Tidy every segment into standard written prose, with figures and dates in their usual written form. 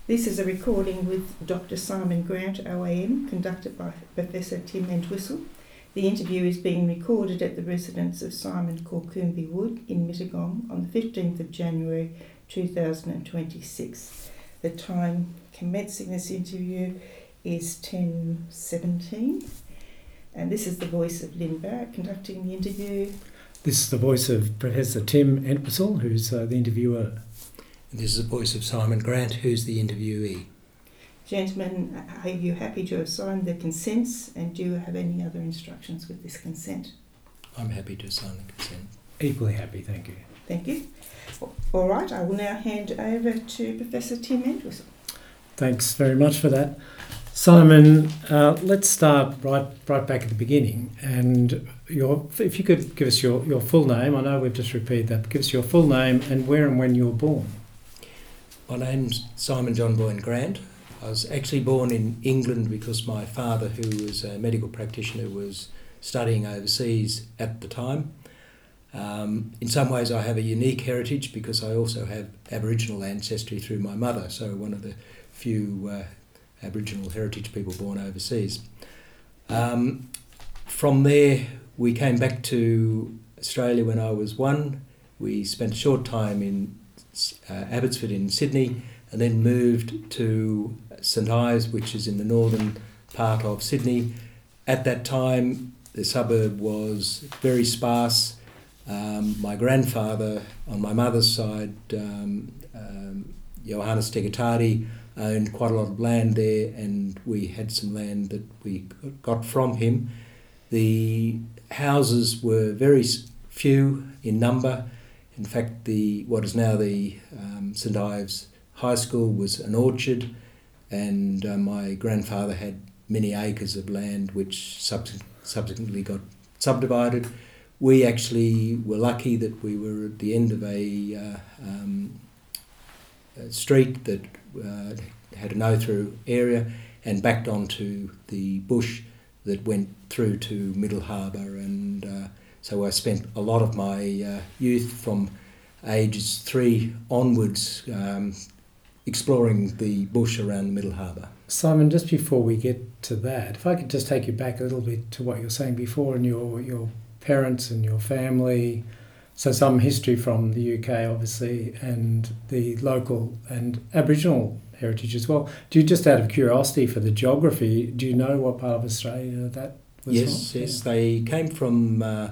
This is a recording with Dr. Simon Grant, OAM, conducted by Professor Tim Entwistle. The interview is being recorded at the residence of Simon Corcoombe Wood in Mittagong on the 15th of January 2026. The time commencing this interview is 10:17, and this is the voice of Lynn Barrett conducting the interview. This is the voice of Professor Tim Entwistle, who's the interviewer. And this is the voice of Simon Grant, who's the interviewee. Gentlemen, are you happy to have signed the consents, and do you have any other instructions with this consent? I'm happy to sign the consent. Equally happy, thank you. Thank you. All right, I will now hand over to Professor Tim Entwistle. Thanks very much for that. Simon, let's start right back at the beginning. And if you could give us your full name. I know we've just repeated that, but give us your full name and where and when you were born. My name's Simon John Boyne Grant. I was actually born in England because my father, who was a medical practitioner, was studying overseas at the time. In some ways I have a unique heritage because I also have Aboriginal ancestry through my mother, so one of the few Aboriginal heritage people born overseas. From there we came back to Australia when I was one. We spent a short time in Abbotsford in Sydney and then moved to St Ives, which is in the northern part of Sydney. At that time the suburb was very sparse. My grandfather on my mother's side, Johannes Tegatadi, owned quite a lot of land there, and we had some land that we got from him. The houses were very few in number. In fact, what is now the St Ives High School was an orchard, and my grandfather had many acres of land which subsequently got subdivided. We actually were lucky that we were at the end of a street that had a no-through area and backed onto the bush that went through to Middle Harbour, and so I spent a lot of my youth from ages 3 onwards exploring the bush around the Middle Harbour. Simon, just before we get to that, if I could just take you back a little bit to what you were saying before and your parents and your family. So some history from the UK, obviously, and the local and Aboriginal heritage as well. Do you, just out of curiosity for the geography, do you know what part of Australia that was from? Yes, they came from the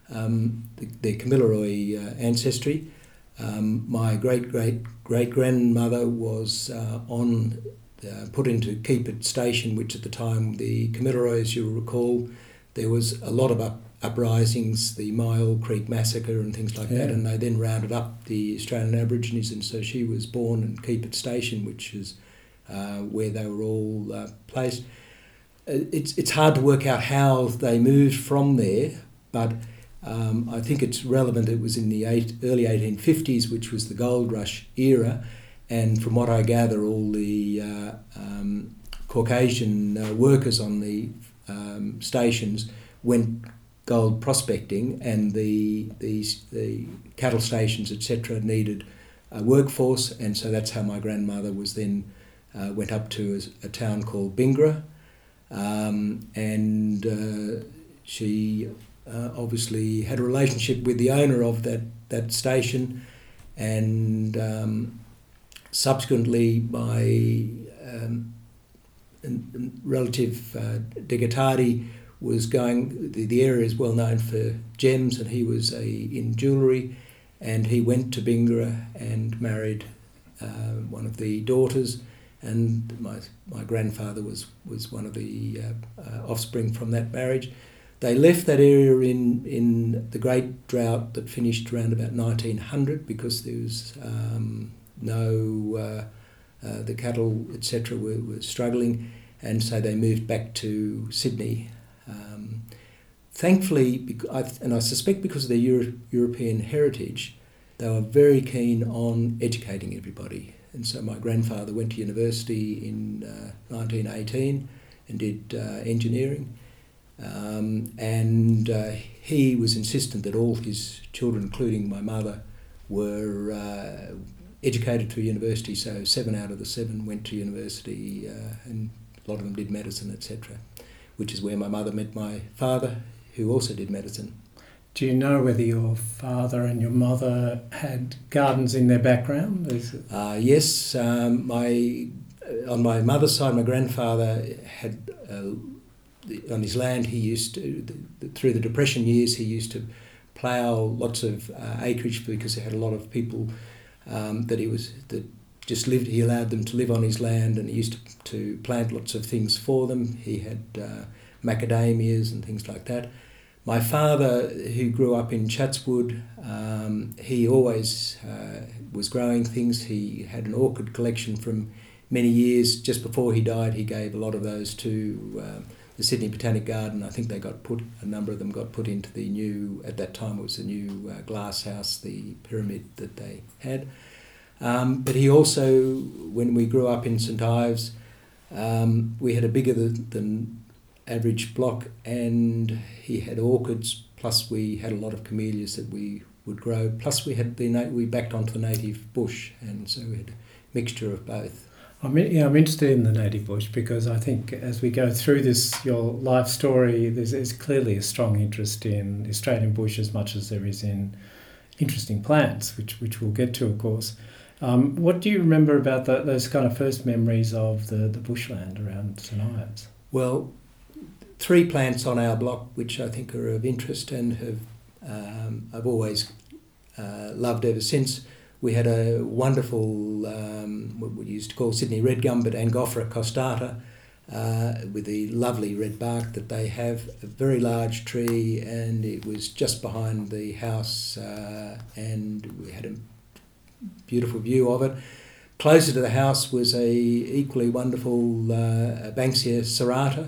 Kamilaroi ancestry. My great-great-great-grandmother was put into Keepit Station, which at the time, the Kamilaroi, as you'll recall, there was a lot of uprisings, the Myall Creek Massacre and things like that, and they then rounded up the Australian Aborigines, and so she was born in Keepit Station, which is where they were all placed. It's hard to work out how they moved from there, but I think it's relevant. It was in the early 1850s, which was the gold rush era, and from what I gather, all the Caucasian workers on the stations went gold prospecting, and the cattle stations, etc., needed a workforce, and so that's how my grandmother was then went up to a town called Bingra, and she obviously had a relationship with the owner of that station, and subsequently my relative Degatadi was going. The area is well known for gems, and he was in jewellery, and he went to Bingra and married one of the daughters, and my grandfather was one of the offspring from that marriage. They left that area in the Great Drought that finished around about 1900 because there was the cattle, etc., were struggling, and so they moved back to Sydney. Thankfully, and I suspect because of their European heritage, they were very keen on educating everybody. And so my grandfather went to university in 1918 and did engineering. And he was insistent that all his children, including my mother, were educated to university, so 7 out of the 7 went to university, and a lot of them did medicine, etc., which is where my mother met my father, who also did medicine. Do you know whether your father and your mother had gardens in their background? Yes, on my mother's side, my grandfather had, on his land, he used to, through the Depression years, he used to plough lots of acreage because he had a lot of people that just lived. He allowed them to live on his land, and he used to plant lots of things for them. He had macadamias and things like that. My father, who grew up in Chatswood, he always was growing things. He had an orchid collection from many years. Just before he died, he gave a lot of those to the Sydney Botanic Garden. I think a number of them got put into the new, at that time it was the new glass house, the pyramid that they had. But he also, when we grew up in St Ives, we had a bigger than average block, and he had orchids, plus we had a lot of camellias that we would grow, plus we backed onto the native bush, and so we had a mixture of both. I'm interested in the native bush because I think as we go through this, your life story, there's clearly a strong interest in the Australian bush as much as there is in interesting plants, which we'll get to, of course. What do you remember about those kind of first memories of the bushland around St Ives? Well, 3 plants on our block which I think are of interest and have I've always loved ever since. We had a wonderful, what we used to call Sydney red gum, but Angophora costata, with the lovely red bark that they have, a very large tree, and it was just behind the house, and we had a beautiful view of it. Closer to the house was a equally wonderful Banksia serrata,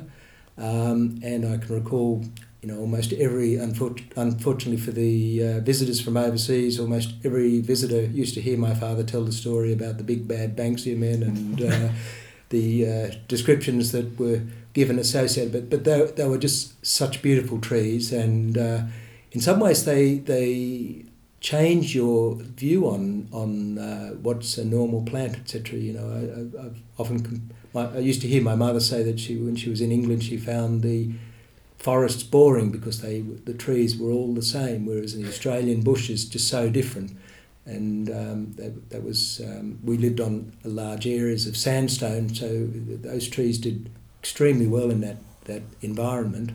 and I can recall, almost every, unfortunately for the visitors from overseas, almost every visitor used to hear my father tell the story about the big bad Banksia men and the descriptions that were given associated. But they were just such beautiful trees, and in some ways they change your view on what's a normal plant, etc. I've often I used to hear my mother say that when she was in England, she found the forests boring because the trees were all the same, whereas the Australian bush is just so different. And that was we lived on large areas of sandstone, so those trees did extremely well in that environment.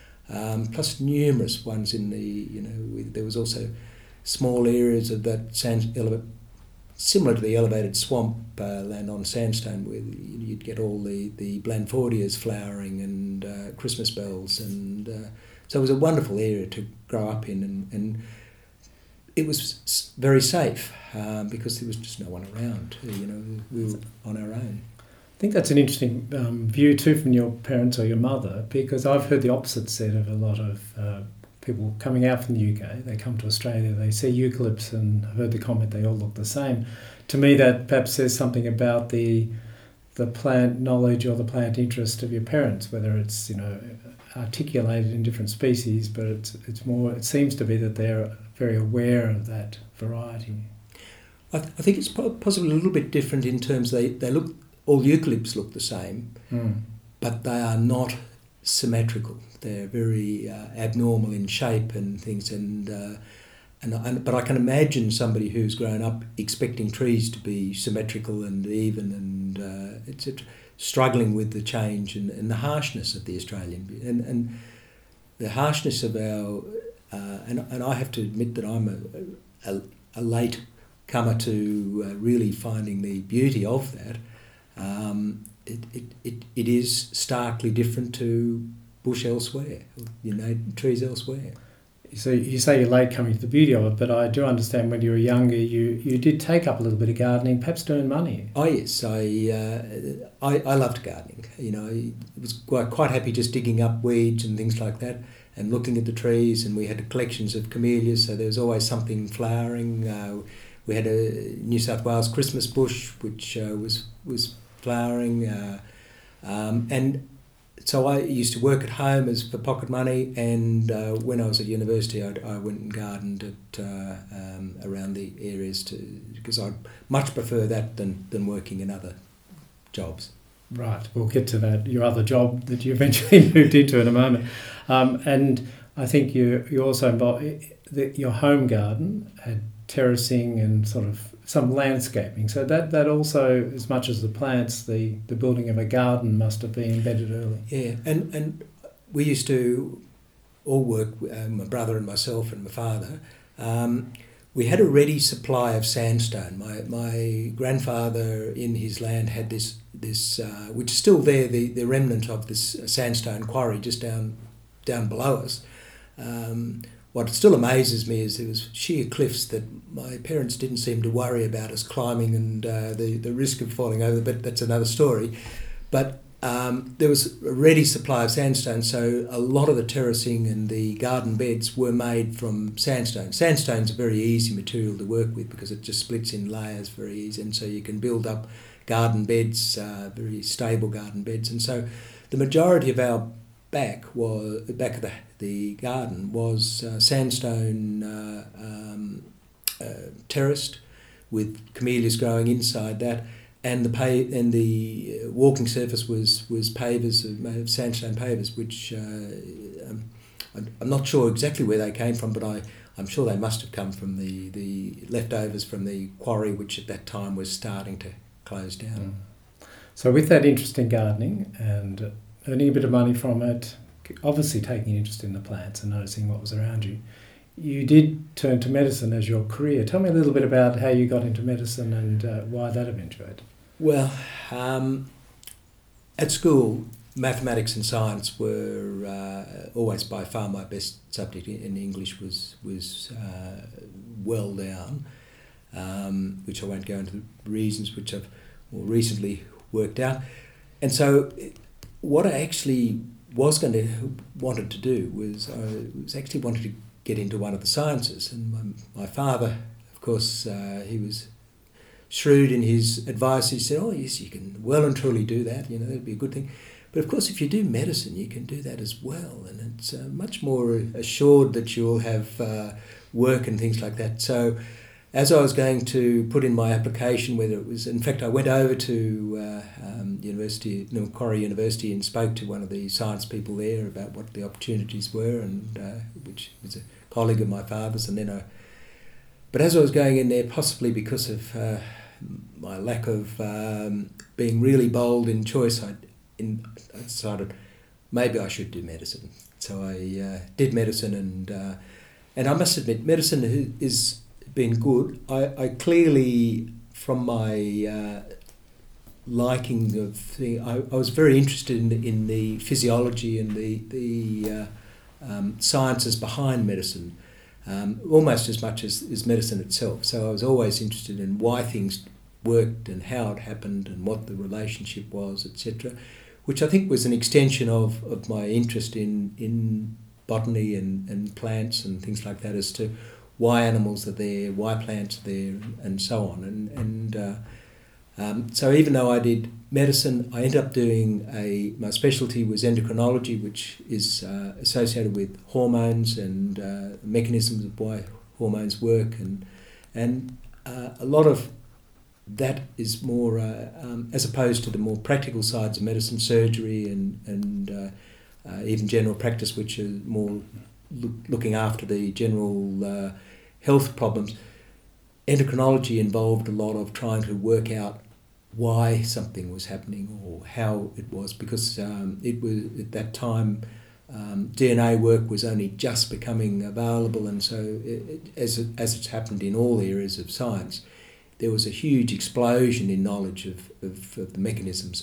Plus numerous ones in there was also small areas of that similar to the elevated swamp land on sandstone, where you'd get all the Blandfordias flowering and Christmas bells, and so it was a wonderful area to grow up in, and it was very safe because there was just no one around. We were on our own. I think that's an interesting view too from your parents or your mother, because I've heard the opposite said of a lot of people coming out from the UK. They come to Australia, they see eucalypts, and I've heard the comment they all look the same. To me, that perhaps says something about the plant knowledge or the plant interest of your parents, whether it's articulated in different species, but it's more. It seems to be that they're very aware of that variety. I think it's possibly a little bit different in terms they look. All eucalypts look the same, but they are not symmetrical. They're very abnormal in shape and things, but I can imagine somebody who's grown up expecting trees to be symmetrical and even and etc., struggling with the change and the harshness of the Australian and the harshness of our and I have to admit that I'm a late comer to really finding the beauty of that. It is starkly different to bush elsewhere, trees elsewhere. So you say you're late coming to the beauty of it, but I do understand when you were younger, you did take up a little bit of gardening, perhaps to earn money. Oh yes, I loved gardening. I was quite happy just digging up weeds and things like that, and looking at the trees. And we had collections of camellias, so there was always something flowering. We had a New South Wales Christmas bush, which was flowering, and so I used to work at home as for pocket money, and when I was at university, I went and gardened at around the areas because I much prefer that than working in other jobs. Right, we'll get to that, your other job that you eventually moved into in a moment. And I think you also involved your home garden had terracing and sort of some landscaping. So that also, as much as the plants, the building of a garden must have been embedded early. Yeah, and we used to all work, my brother and myself and my father. We had a ready supply of sandstone. My grandfather in his land had this which is still there, the remnant of this sandstone quarry just down below us. What still amazes me is there was sheer cliffs that my parents didn't seem to worry about us climbing and the risk of falling over, but that's another story. But there was a ready supply of sandstone, so a lot of the terracing and the garden beds were made from sandstone. Sandstone's a very easy material to work with because it just splits in layers very easy, and so you can build up garden beds, very stable garden beds. And so the majority of our back of the garden was sandstone terraced with camellias growing inside that, and the walking surface was pavers made of sandstone pavers, which I'm not sure exactly where they came from, but I'm sure they must have come from the leftovers from the quarry, which at that time was starting to close down. So with that interest in gardening and earning a bit of money from it, obviously taking an interest in the plants and noticing what was around you, you did turn to medicine as your career. Tell me a little bit about how you got into medicine and why that eventuated. Well, at school, mathematics and science were always by far my best subject, and English was well down, which I won't go into the reasons which I've more recently worked out. And so what I actually wanted to do was actually wanted to get into one of the sciences. And my father, of course, he was shrewd in his advice. He said, "Oh yes, you can well and truly do that. You know, that'd be a good thing. But of course, if you do medicine, you can do that as well, and it's much more assured that you'll have work and things like that." So, as I was going to put in my application, whether it was, in fact, I went over to Macquarie University and spoke to one of the science people there about what the opportunities were, and which was a colleague of my father's, and then but as I was going in there, possibly because of my lack of being really bold in choice, I decided maybe I should do medicine. So I did medicine, and I must admit, medicine has been good. I clearly, from my liking of things, I was very interested in the physiology and the sciences behind medicine. Almost as much as medicine itself. So I was always interested in why things worked and how it happened and what the relationship was, etc., which I think was an extension of my interest in botany and plants and things like that, as to why animals are there, why plants are there, and so on. So even though I did medicine, I ended up doing my specialty was endocrinology, which is associated with hormones and mechanisms of why hormones work, and a lot of that is more as opposed to the more practical sides of medicine, surgery and even general practice, which are more looking after the general health problems. Endocrinology involved a lot of trying to work out why something was happening or how it was, because it was at that time DNA work was only just becoming available, and so as it's happened in all areas of science, there was a huge explosion in knowledge of the mechanisms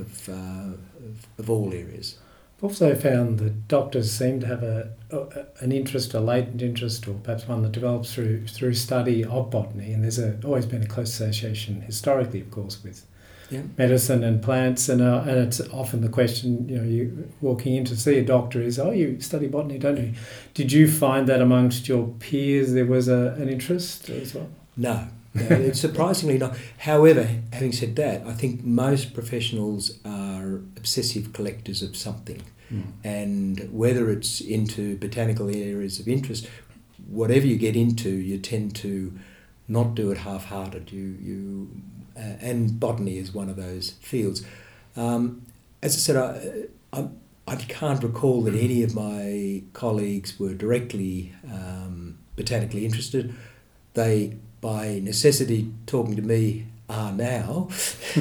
of all areas. I've also found that doctors seem to have an interest, a latent interest, or perhaps one that develops through study of botany, and there's always been a close association historically, of course, with medicine and plants, and it's often the question, you walking in to see a doctor is, "Oh, you study botany, don't you?" Did you find that amongst your peers there was an interest as well? No, it's surprisingly not. However, having said that, I think most professionals are are obsessive collectors of something. And whether it's into botanical areas of interest, whatever you get into, you tend to not do it half-hearted. And botany is one of those fields. As I said, I can't recall that any of my colleagues were directly botanically interested. They, by necessity, talking to me, are now.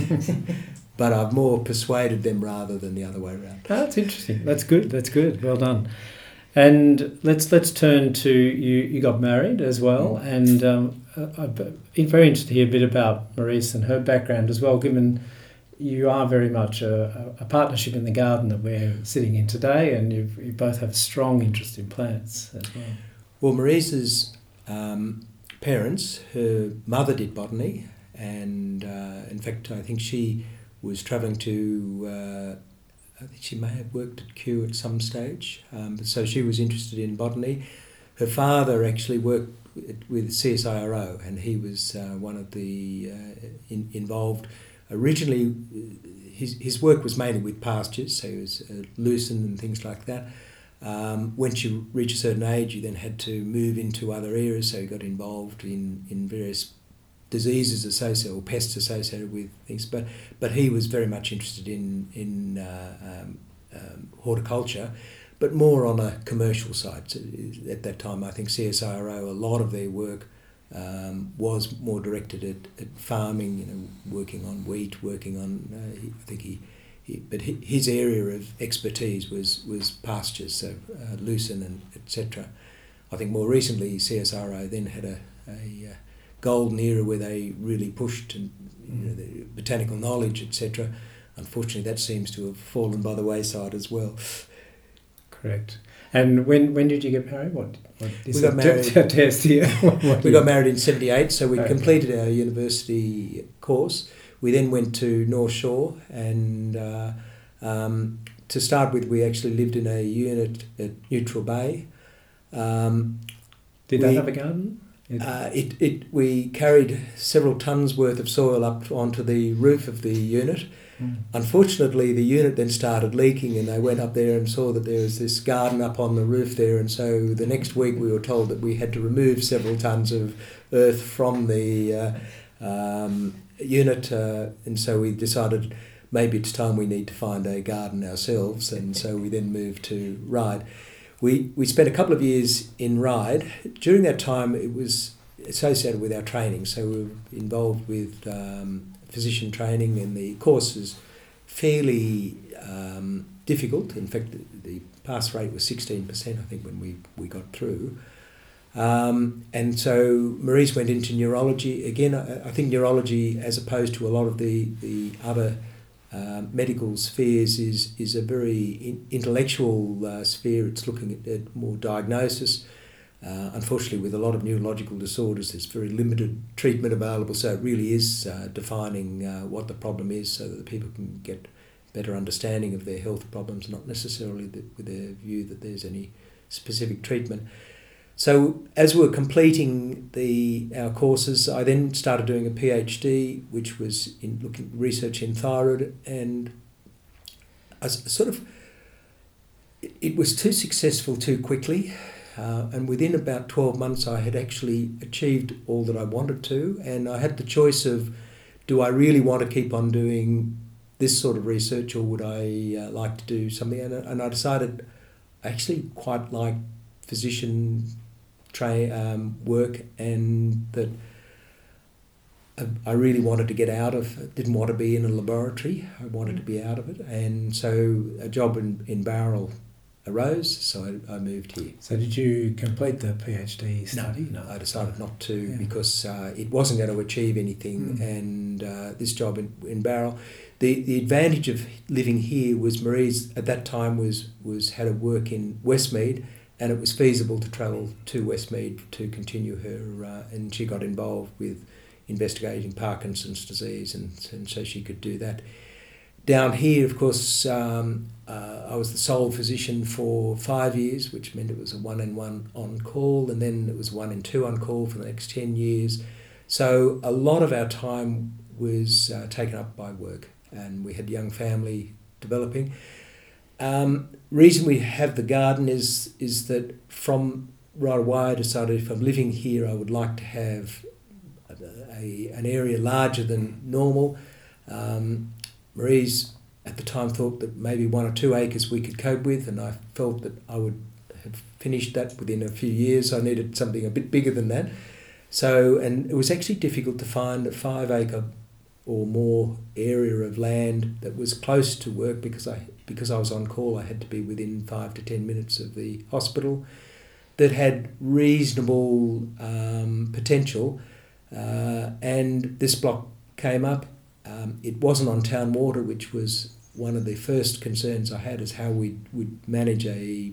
But I've more persuaded them rather than the other way around. Oh, that's interesting. That's good. Well done. And let's turn to you. You got married as well, and I'm very interested to hear a bit about Maurice and her background as well, given you are very much a partnership in the garden that we're sitting in today, and you both have a strong interest in plants as well. Well, Maurice's parents, her mother did botany, and in fact, I think she was travelling to, I think she may have worked at Kew at some stage, so she was interested in botany. Her father actually worked with CSIRO, and he was one of the involved. Originally, his work was mainly with pastures, so he was lucerne and things like that. Once you reach a certain age, you then had to move into other areas, so he got involved in various diseases associated or pests associated with things, but he was very much interested in horticulture, but more on a commercial side. So at that time, I think CSIRO, a lot of their work was more directed at farming, working on wheat, working on, but his area of expertise was pastures, so lucerne and etc. I think more recently CSIRO then had a golden era where they really pushed and the botanical knowledge, etc. Unfortunately, that seems to have fallen by the wayside as well. Correct. And when did you get married? What is we got married. Test here. We got married in '78, so we completed our university course. We then went to North Shore, and to start with, we actually lived in a unit at Neutral Bay. Did that have a garden? We carried several tons worth of soil up onto the roof of the unit. Unfortunately, the unit then started leaking, and they went up there and saw that there was this garden up on the roof there, and so the next week we were told that we had to remove several tons of earth from the unit, and so we decided maybe it's time we need to find a garden ourselves, and so we then moved to Ryde. We spent a couple of years in Ryde. During that time, it was associated with our training, so we were involved with physician training, and the course was fairly difficult. In fact, the pass rate was 16%, I think, when we got through. And so Maurice went into neurology. Again, I think neurology, as opposed to a lot of the other medical spheres, is a very intellectual sphere. It's looking at more diagnosis. Unfortunately, with a lot of neurological disorders, there's very limited treatment available, so it really is defining what the problem is so that the people can get better understanding of their health problems, not necessarily with a view that there's any specific treatment. So as we were completing our courses, I then started doing a PhD, which was in research in thyroid, and it was too successful too quickly. And within about 12 months, I had actually achieved all that I wanted to, and I had the choice of, do I really want to keep on doing this sort of research, or would I like to do something? And I decided I actually quite like physician work, and that I really wanted to get out of, didn't want to be in a laboratory, I wanted to be out of it, and so a job in Bowral arose, so I moved here. So did you complete the PhD study? No, I decided not to, because it wasn't going to achieve anything, and this job in Bowral, the advantage of living here was Marie's at that time was had a work in Westmead, and it was feasible to travel to Westmead to continue her, and she got involved with investigating Parkinson's disease, and so she could do that. Down here, of course, I was the sole physician for 5 years, which meant it was a 1-in-1 on call, and then it was 1-in-2 on call for the next 10 years. So a lot of our time was taken up by work, and we had young family developing. Reason we have the garden is that from right away I decided if I'm living here I would like to have an area larger than normal. Marie's at the time thought that maybe 1 or 2 acres we could cope with, and I felt that I would have finished that within a few years. I needed something a bit bigger than that. So, and it was actually difficult to find a 5 acre or more area of land that was close to work because I was on call. I had to be within 5 to 10 minutes of the hospital, that had reasonable potential, and this block came up. It wasn't on town water, which was one of the first concerns I had, is how we would manage a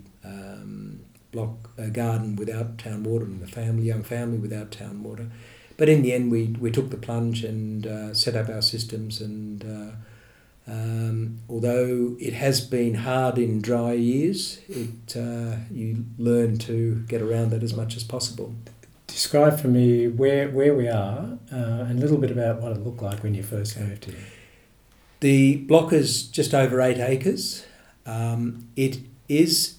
garden without town water and a young family without town water. But in the end, we took the plunge and set up our systems. And although it has been hard in dry years, you learn to get around that as much as possible. Describe for me where we are and a little bit about what it looked like when you first moved here. The block is just over 8 acres. It is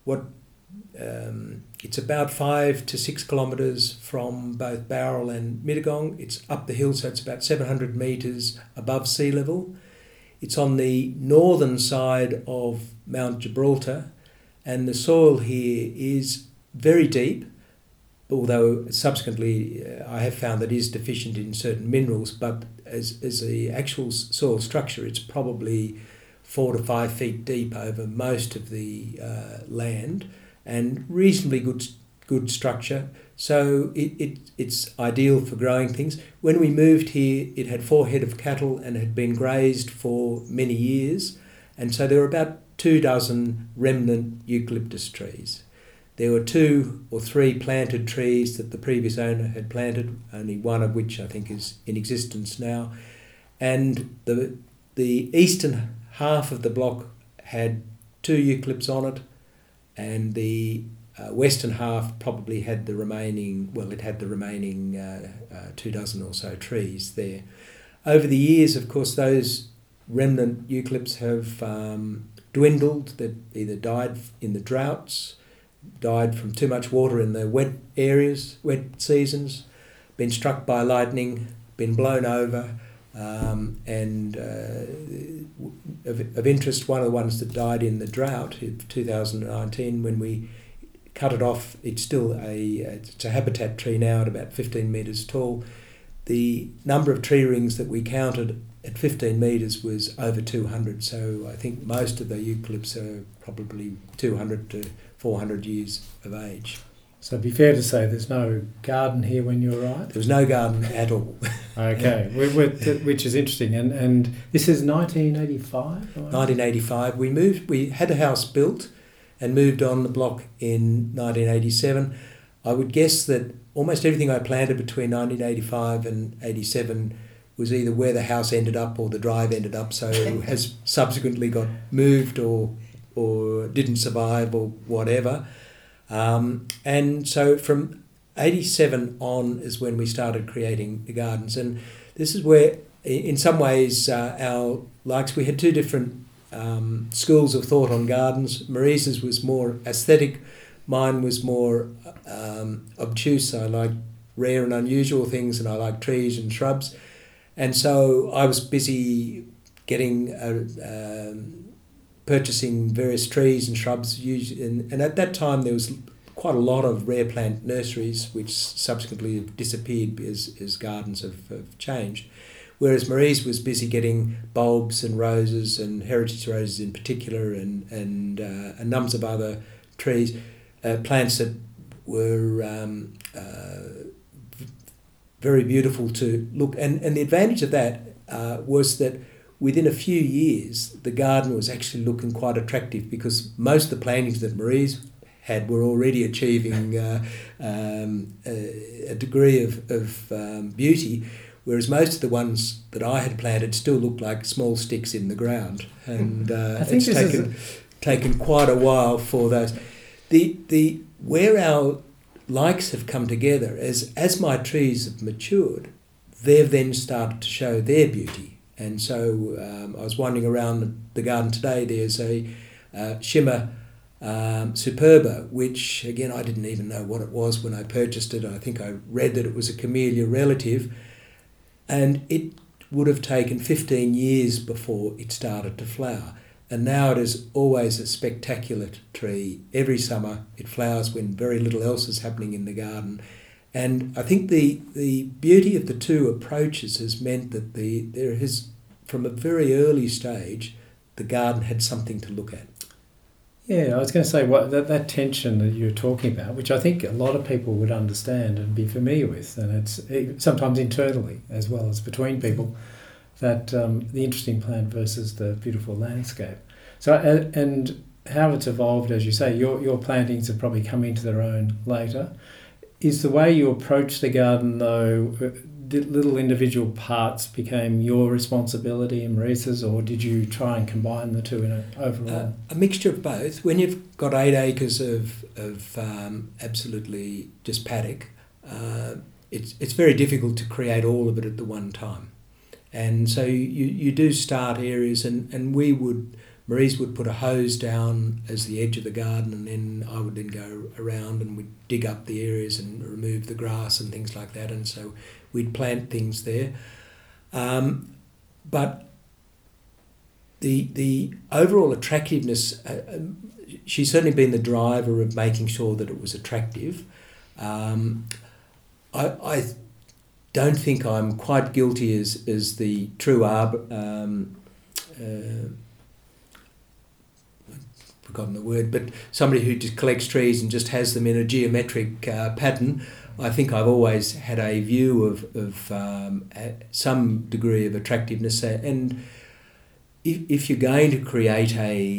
it's about 5 to 6 kilometres from both Bowral and Mittagong. It's up the hill, so it's about 700 metres above sea level. It's on the northern side of Mount Gibraltar, and the soil here is very deep, although subsequently I have found that it is deficient in certain minerals, but as the actual soil structure, it's probably 4 to 5 feet deep over most of the land, and reasonably good structure. So it's ideal for growing things. When we moved here, it had 4 head of cattle and had been grazed for many years, and so there were about 24 remnant eucalyptus trees. There were 2 or 3 planted trees that the previous owner had planted, only one of which I think is in existence now. And the eastern half of the block had 2 eucalypts on it, and the western half probably had the remaining 24 or so trees there. Over the years, of course, those remnant eucalypts have dwindled. They've either died in the droughts, died from too much water in the wet areas, wet seasons, been struck by lightning, been blown over, and of interest, one of the ones that died in the drought in 2019, when we cut it off, it's a habitat tree now at about 15 metres tall. The number of tree rings that we counted at 15 metres was over 200, so I think most of the eucalypts are probably 200 to 400 years of age. So it'd be fair to say there's no garden here when you arrived? There was no garden at all. Okay, which is interesting. And this is 1985? 1985. We had a house built and moved on the block in 1987. I would guess that almost everything I planted between 1985 and 87 was either where the house ended up or the drive ended up, so has subsequently got moved or didn't survive or whatever. And so from 87 on is when we started creating the gardens. And this is where, in some ways, our likes, we had 2 different schools of thought on gardens. Marie's was more aesthetic. Mine was more obtuse. I like rare and unusual things, and I like trees and shrubs. And so I was busy purchasing various trees and shrubs. And at that time there was quite a lot of rare plant nurseries which subsequently have disappeared as gardens have changed. Whereas Marie's was busy getting bulbs and roses and heritage roses in particular and numbers of other trees, plants that were very beautiful to look. And the advantage of that was that within a few years, the garden was actually looking quite attractive, because most of the plantings that Marie's had were already achieving a degree of beauty, whereas most of the ones that I had planted still looked like small sticks in the ground. And it's taken quite a while for those. Where our likes have come together, as my trees have matured, they've then started to show their beauty. And so I was wandering around the garden today. There's a Shimmer Superba, which again I didn't even know what it was when I purchased it. I think I read that it was a camellia relative, and it would have taken 15 years before it started to flower. And now it is always a spectacular tree. Every summer it flowers when very little else is happening in the garden. And I think the beauty of the two approaches has meant that there has, from a very early stage, the garden had something to look at. Yeah, I was going to say that tension that you're talking about, which I think a lot of people would understand and be familiar with, and it's sometimes internally as well as between people, that the interesting plant versus the beautiful landscape. So and how it's evolved, as you say, your plantings have probably come into their own later. Is the way you approach the garden, though, little individual parts became your responsibility and Marisa's, or did you try and combine the two in an overall? A mixture of both. When you've got 8 acres of absolutely just paddock, it's very difficult to create all of it at the one time. And so you do start areas, and Maurice would put a hose down as the edge of the garden, and then I would then go around and we'd dig up the areas and remove the grass and things like that, and so we'd plant things there. But the overall attractiveness, she's certainly been the driver of making sure that it was attractive. I don't think I'm quite guilty as the true forgotten the word, but somebody who just collects trees and just has them in a geometric pattern. I think I've always had a view of some degree of attractiveness, and if you're going to create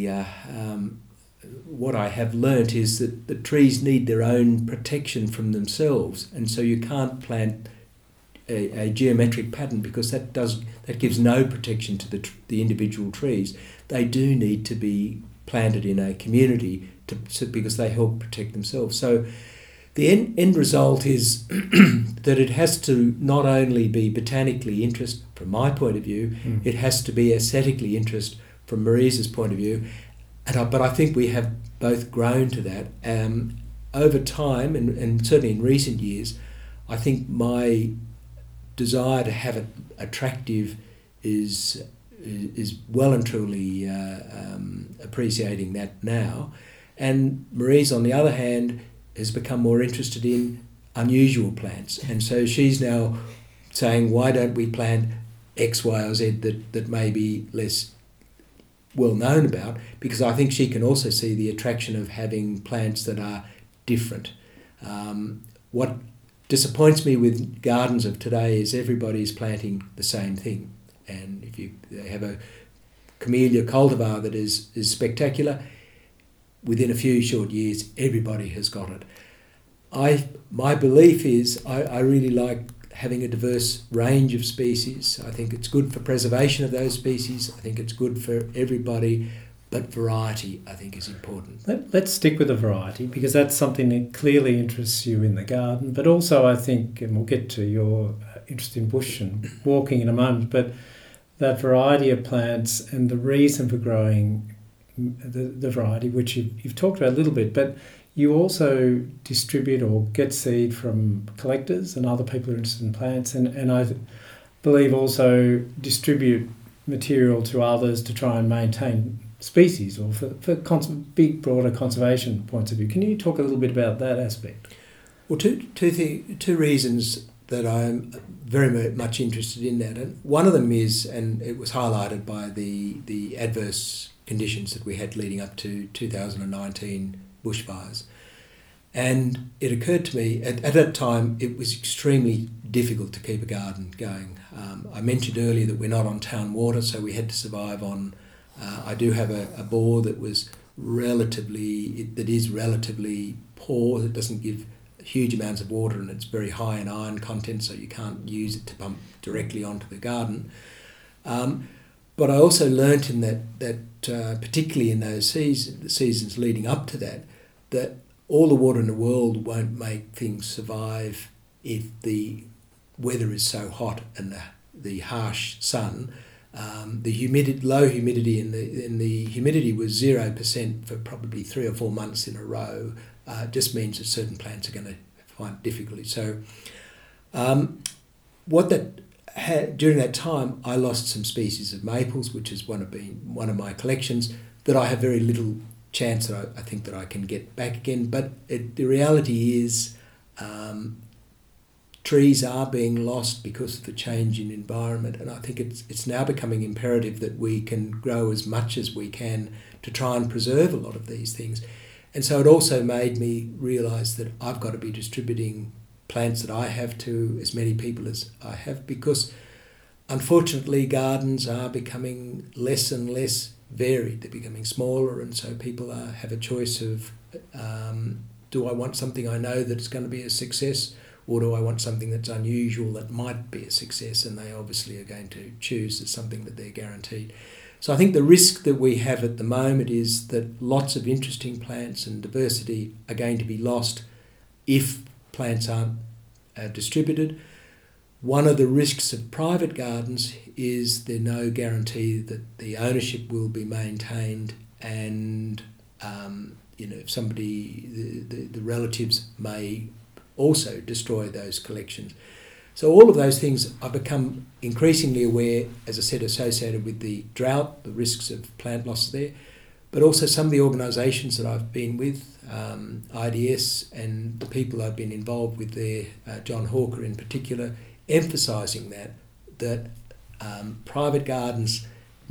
what I have learnt is that the trees need their own protection from themselves, and so you can't plant a geometric pattern because that gives no protection to the individual trees. They do need to be planted in a community because they help protect themselves. So the end result is that it has to not only be botanically interest from my point of view, it has to be aesthetically interest from Marisa's point of view. But I think we have both grown to that. Over time, and certainly in recent years, I think my desire to have it attractive is well and truly appreciating that now. And Marisa, on the other hand, has become more interested in unusual plants. And so she's now saying, why don't we plant X, Y or Z that may be less well known about? Because I think she can also see the attraction of having plants that are different. What disappoints me with gardens of today is everybody's planting the same thing. And if you have a Camellia cultivar that is spectacular, within a few short years, everybody has got it. My belief is I really like having a diverse range of species. I think it's good for preservation of those species. I think it's good for everybody, but variety I think is important. Let's stick with the variety because that's something that clearly interests you in the garden, but also I think, and we'll get to your interest in bush and walking in a moment, but that variety of plants and the reason for growing the variety, which you've talked about a little bit, but you also distribute or get seed from collectors and other people who are interested in plants, and I believe also distribute material to others to try and maintain species or for big, broader conservation points of view. Can you talk a little bit about that aspect? Well, two reasons that I'm very much interested in that. And one of them is, and it was highlighted by the adverse conditions that we had leading up to 2019 bushfires. And it occurred to me, at that time, it was extremely difficult to keep a garden going. I mentioned earlier that we're not on town water, so we had to survive on, I do have a bore that is relatively poor, that doesn't give huge amounts of water, and it's very high in iron content, so you can't use it to pump directly onto the garden. But I also learnt in that particularly in those seasons leading up to that all the water in the world won't make things survive if the weather is so hot and the harsh sun The low humidity and the humidity was 0% for probably 3 or 4 months in a row. Just means that certain plants are going to find difficulty. So, during that time, I lost some species of maples, which is one of my collections that I have very little chance that I think that I can get back again. But the reality is, trees are being lost because of the change in environment, and I think it's now becoming imperative that we can grow as much as we can to try and preserve a lot of these things. And so it also made me realise that I've got to be distributing plants that I have to as many people as I have, because unfortunately gardens are becoming less and less varied. They're becoming smaller, and so people have a choice of do I want something I know that's going to be a success, or do I want something that's unusual that might be a success? And they obviously are going to choose as something that they're guaranteed. So I think the risk that we have at the moment is that lots of interesting plants and diversity are going to be lost if plants aren't distributed. One of the risks of private gardens is there's no guarantee that the ownership will be maintained, and if somebody, the relatives may also destroy those collections. So all of those things I've become increasingly aware, as I said, associated with the drought, the risks of plant loss there, but also some of the organisations that I've been with, IDS, and the people I've been involved with there, John Hawker in particular, emphasising that private gardens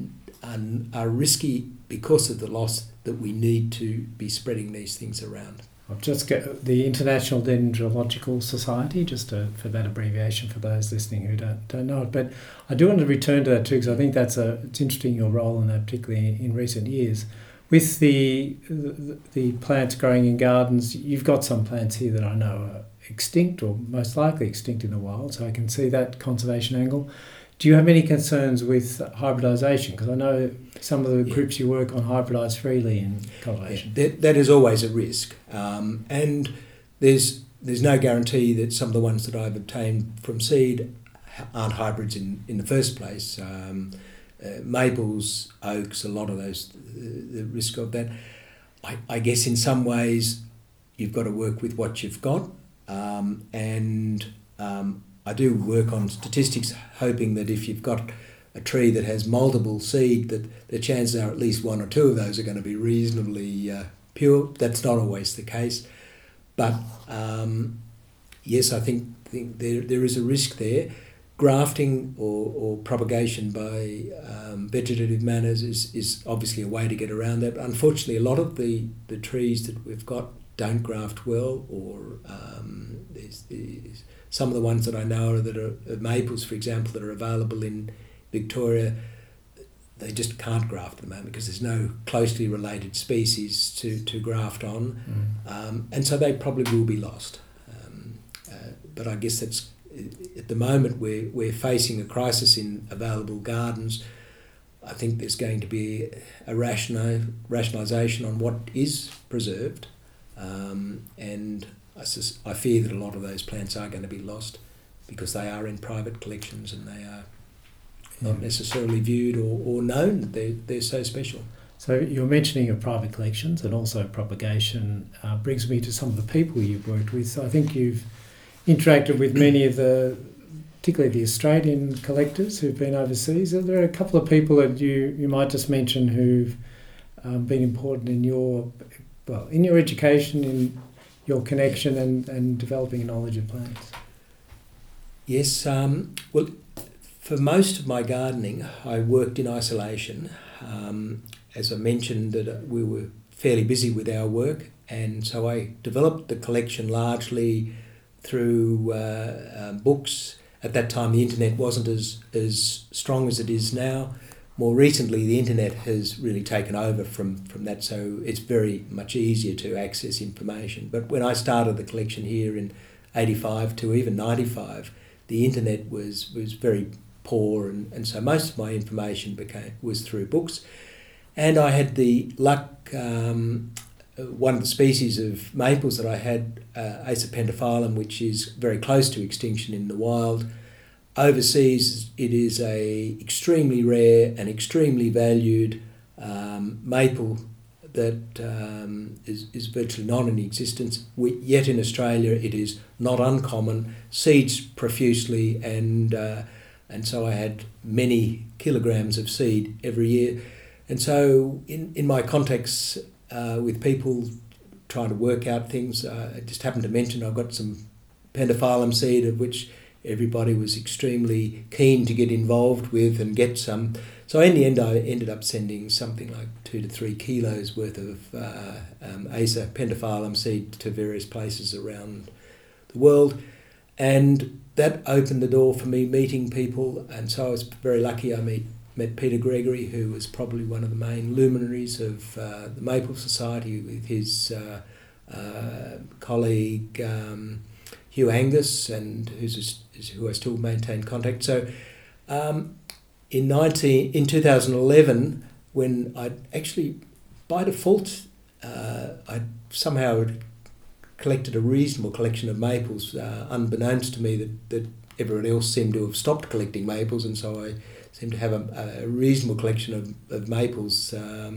are risky because of the loss, that we need to be spreading these things around. I've just got the International Dendrological Society, just for that abbreviation for those listening who don't know it. But I do want to return to that too, because I think it's interesting, your role in that, particularly in recent years. With the plants growing in gardens, you've got some plants here that I know are extinct, or most likely extinct in the wild, so I can see that conservation angle. Do you have any concerns with hybridisation? Because I know some of the groups you work on hybridise freely in cultivation. Yeah, that is always a risk. And there's no guarantee that some of the ones that I've obtained from seed aren't hybrids in the first place. Maples, oaks, a lot of those, the risk of that. I guess in some ways you've got to work with what you've got. I do work on statistics, hoping that if you've got a tree that has multiple seed, that the chances are at least one or two of those are going to be reasonably pure. That's not always the case. But yes, I think there is a risk there. Grafting or propagation by vegetative manners is obviously a way to get around that. But unfortunately, a lot of the trees that we've got don't graft well, or there's some of the ones that I know that are maples, for example, that are available in Victoria, they just can't graft at the moment because there's no closely related species to graft on, and so they probably will be lost. But I guess that's, at the moment we're facing a crisis in available gardens. I think there's going to be a rationalisation on what is preserved, and I fear that a lot of those plants are going to be lost because they are in private collections and they are not necessarily viewed or known that they're so special. So you're mentioning of private collections and also propagation brings me to some of the people you've worked with. So I think you've interacted with many of particularly the Australian collectors who've been overseas. Are there a couple of people that you might just mention who've been important in your education, in your connection and developing a knowledge of plants? Yes, well, for most of my gardening, I worked in isolation. As I mentioned, that we were fairly busy with our work, and so I developed the collection largely through books. At that time, the internet wasn't as strong as it is now. More recently, the internet has really taken over from that, so it's very much easier to access information. But when I started the collection here in 85 to even 95, the internet was very poor, and so most of my information was through books. And I had the luck, one of the species of maples that I had, Acer pendiphyllum, which is very close to extinction in the wild, overseas, it is a extremely rare and extremely valued maple that is virtually not in existence. Yet in Australia, it is not uncommon, seeds profusely, and so I had many kilograms of seed every year. And so in my contacts with people trying to work out things, I just happened to mention I've got some Pentaphyllum seed, of which everybody was extremely keen to get involved with and get some. So in the end, I ended up sending something like 2 to 3 kilos worth of Acer Pentaphyllum seed to various places around the world. And that opened the door for me meeting people. And so I was very lucky. I met Peter Gregory, who was probably one of the main luminaries of the Maple Society, with his colleague Hugh Angus, and who I still maintain contact. So in 2011, when I actually, by default, I somehow collected a reasonable collection of maples, unbeknownst to me that everyone else seemed to have stopped collecting maples, and so I seemed to have a reasonable collection of maples.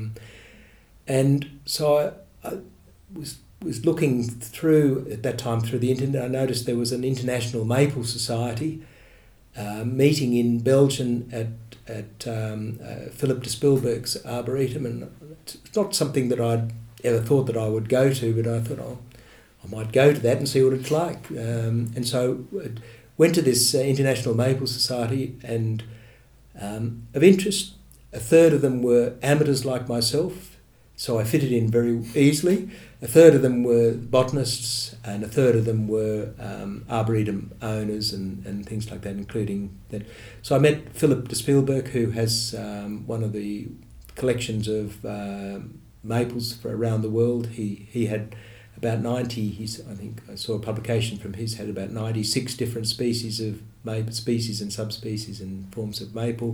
And so I was looking through, at that time, through the internet. I noticed there was an International Maple Society meeting in Belgium at Philip de Spilberg's Arboretum, and it's not something that I'd ever thought that I would go to, but I thought, I might go to that and see what it's like. And so I went to this International Maple Society, and of interest, a third of them were amateurs like myself, so I fitted in very easily. A third of them were botanists, and a third of them were arboretum owners and things like that, including that. So I met Philip de Spilberg, who has one of the collections of maples for around the world. He had about 90, I think I saw a publication from his, had about 96 different species of maple, species and subspecies and forms of maple.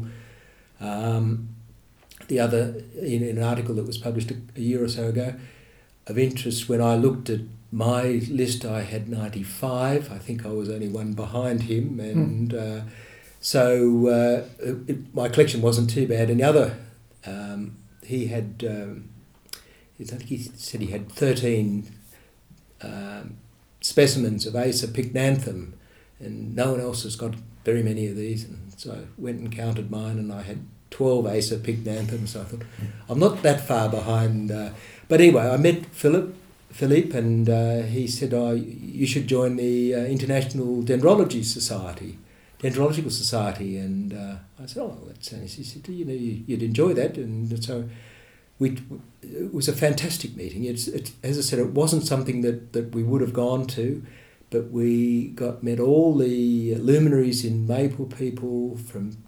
The other, in an article that was published a year or so ago, of interest, when I looked at my list, I had 95. I think I was only one behind him, and my collection wasn't too bad. And the other, he had, I think he said he had 13 specimens of Acer pycnanthum, and no one else has got very many of these. And so I went and counted mine, and I had 12 Acer pycnanthum. So I thought, I'm not that far behind. But anyway, I met Philippe, and he said, you should join the International Dendrological Society. And I said, that's nice. He said, you'd enjoy that. And so it was a fantastic meeting. It's as I said, it wasn't something that we would have gone to, but we met all the luminaries in maple, people from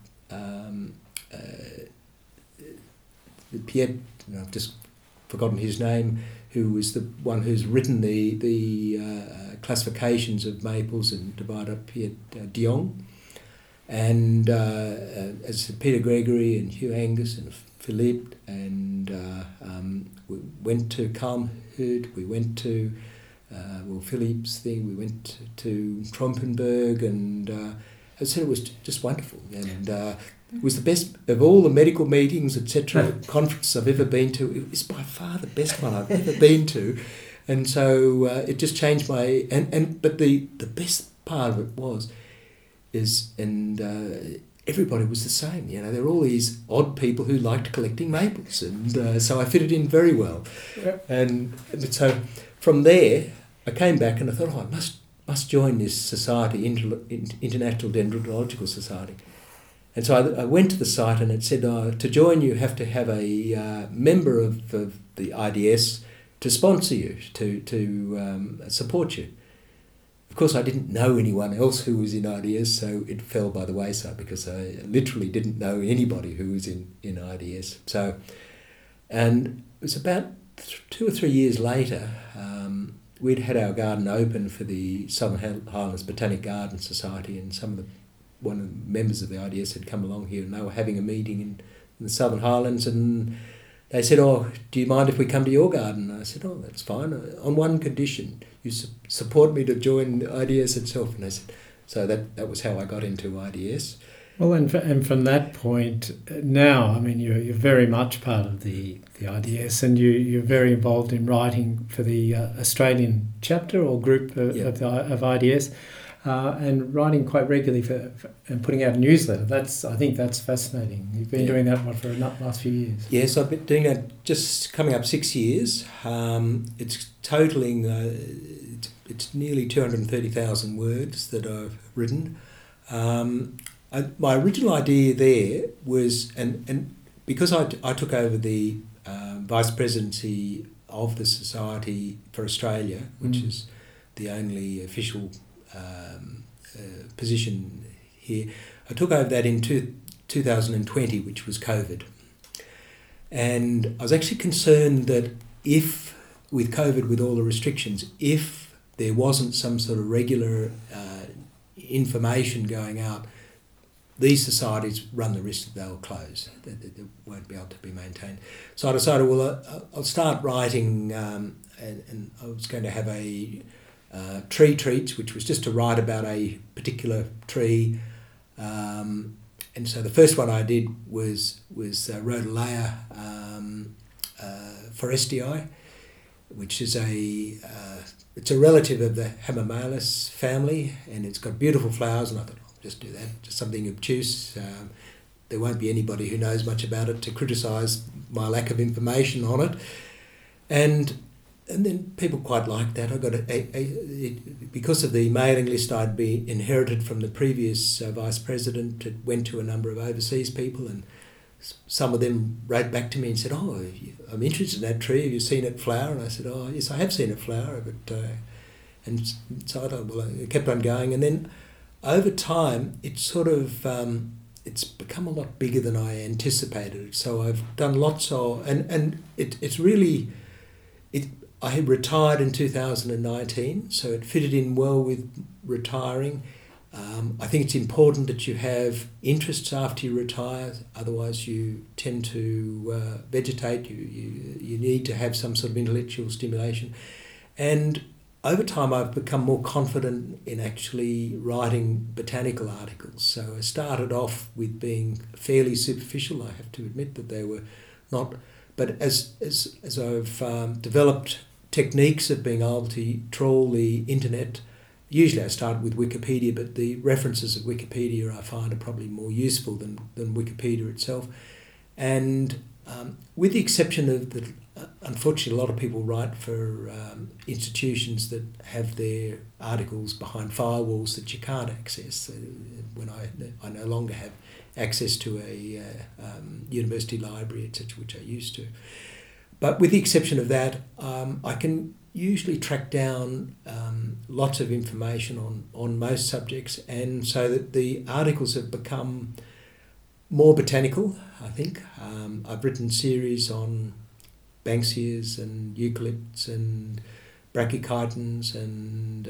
Piet, I've just forgotten his name, who was the one who's written the classifications of maples and divided up Piet Dion, and as I said, Peter Gregory and Hugh Angus and Philippe, and we went to Kalmhoed, we went to Philippe's thing, we went to Trompenberg, and as I said, it was just wonderful, and it was the best of all the medical meetings, etc., conferences I've ever been to. It was by far the best one I've ever been to, and so it just changed my. But the best part of it is everybody was the same. There were all these odd people who liked collecting maples, and so I fitted in very well. And so from there, I came back and I thought, I must join this society, International Dendrological Society. And so I went to the site, and it said, to join you have to have a member of the IDS to sponsor you, to support you. Of course, I didn't know anyone else who was in IDS, so it fell by the wayside because I literally didn't know anybody who was in IDS. So, and it was about 2 or 3 years later, we'd had our garden open for the Southern Highlands Botanic Garden Society, and one of the members of the IDS had come along here, and they were having a meeting in the Southern Highlands, and they said, do you mind if we come to your garden? And I said, that's fine, on one condition, you support me to join the IDS itself. And they said, So that was how I got into IDS. Well, and from that point now, I mean, you're very much part of the IDS, and you're very involved in writing for the Australian chapter or group of IDS, and writing quite regularly and putting out a newsletter. I think that's fascinating. You've been doing that for the last few years. Yes, I've been doing that just coming up 6 years. It's totaling, it's nearly 230,000 words that I've written. My original idea there was, and because I took over the vice presidency of the Society for Australia, which is the only official position here, I took over that in 2020, which was COVID. And I was actually concerned that if, with COVID, with all the restrictions, if there wasn't some sort of regular information going out, these societies run the risk that they'll close, that they won't be able to be maintained. So I decided, well, I'll start writing, and I was going to have a tree treats, which was just to write about a particular tree. And so the first one I did was Rhodalea forestii, which is it's a relative of the Hamamelis family, and it's got beautiful flowers, and I thought, just do that, just something obtuse. There won't be anybody who knows much about it to criticise my lack of information on it. And then people quite liked that. I got because of the mailing list I'd be inherited from the previous vice president. It went to a number of overseas people, and some of them wrote back to me and said, "Oh, I'm interested in that tree. Have you seen it flower?" And I said, "Oh, yes, I have seen it flower." But and so I kept on going, and then over time, it's sort of it's become a lot bigger than I anticipated. So I've done lots of, and it's really, I had retired in 2019, so it fitted in well with retiring. I think it's important that you have interests after you retire, otherwise you tend to vegetate. You need to have some sort of intellectual stimulation, and over time, I've become more confident in actually writing botanical articles. So I started off with being fairly superficial. I have to admit that they were not. But as I've developed techniques of being able to trawl the internet, usually I start with Wikipedia, but the references of Wikipedia I find are probably more useful than Wikipedia itself. And with the exception of the, unfortunately, a lot of people write for institutions that have their articles behind firewalls that you can't access. When I no longer have access to a university library, etc., which I used to. But with the exception of that, I can usually track down lots of information on most subjects, and so that the articles have become more botanical, I think. I've written series on Banksias and eucalypts and brachychitons, and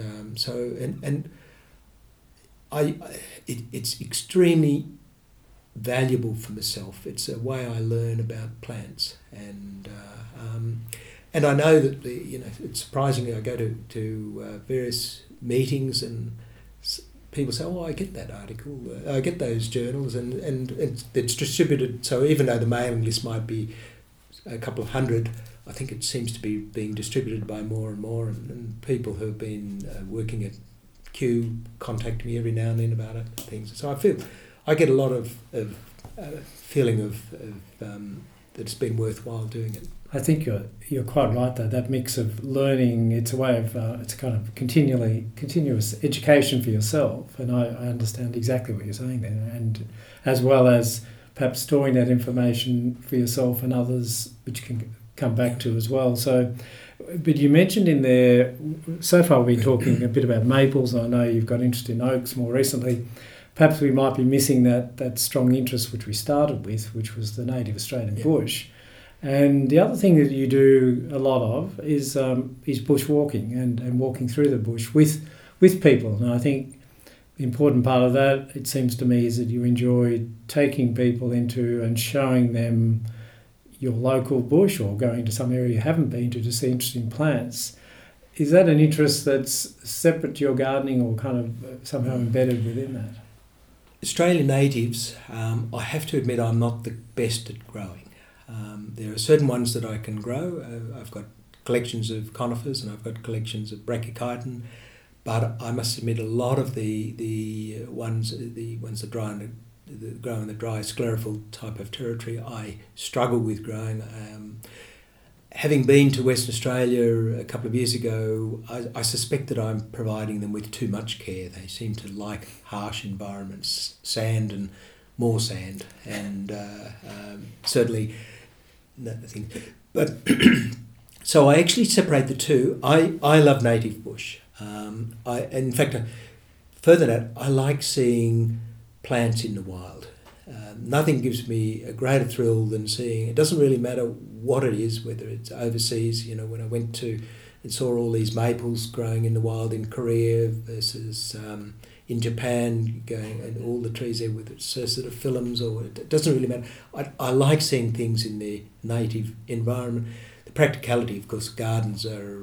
it's extremely valuable for myself. It's a way I learn about plants, and I know that it's surprisingly I go to various meetings and people say, "Oh, I get that article, I get those journals," and it's distributed. So even though the mailing list might be a couple of hundred, I think it seems to be being distributed by more and more, and people who have been working at Kew contact me every now and then about it, things. So I get a lot of feeling of that it's been worthwhile doing it. I think you're quite right though. That mix of learning, it's a way of it's a kind of continuous education for yourself, and I understand exactly what you're saying there, and as well as perhaps storing that information for yourself and others, which you can come back to as well. So, but you mentioned in there, so far we've been talking a bit about maples, and I know you've got interest in oaks more recently. Perhaps we might be missing that strong interest which we started with, which was the native Australian bush. And the other thing that you do a lot of is bushwalking and walking through the bush with people. And I think the important part of that, it seems to me, is that you enjoy taking people into and showing them your local bush, or going to some area you haven't been to see interesting plants. is that an interest that's separate to your gardening or kind of somehow embedded within that? Australian natives, I have to admit I'm not the best at growing. There are certain ones that I can grow. I've got collections of conifers and I've got collections of brachychiton, but I must admit a lot of the ones that grow in the dry sclerophyll type of territory I struggle with growing. Having been to Western Australia a couple of years ago, I suspect that I'm providing them with too much care. They seem to like harsh environments, sand and more sand, and certainly nothing. But so I actually separate the two. I love native bush. In fact, further than that, I like seeing plants in the wild. Nothing gives me a greater thrill than seeing. It doesn't really matter what it is, whether it's overseas. You know, when I went to and saw all these maples growing in the wild in Korea versus in Japan, going and all the trees there with sort of films, or it doesn't really matter. I like seeing things in their native environment. The practicality, of course, gardens are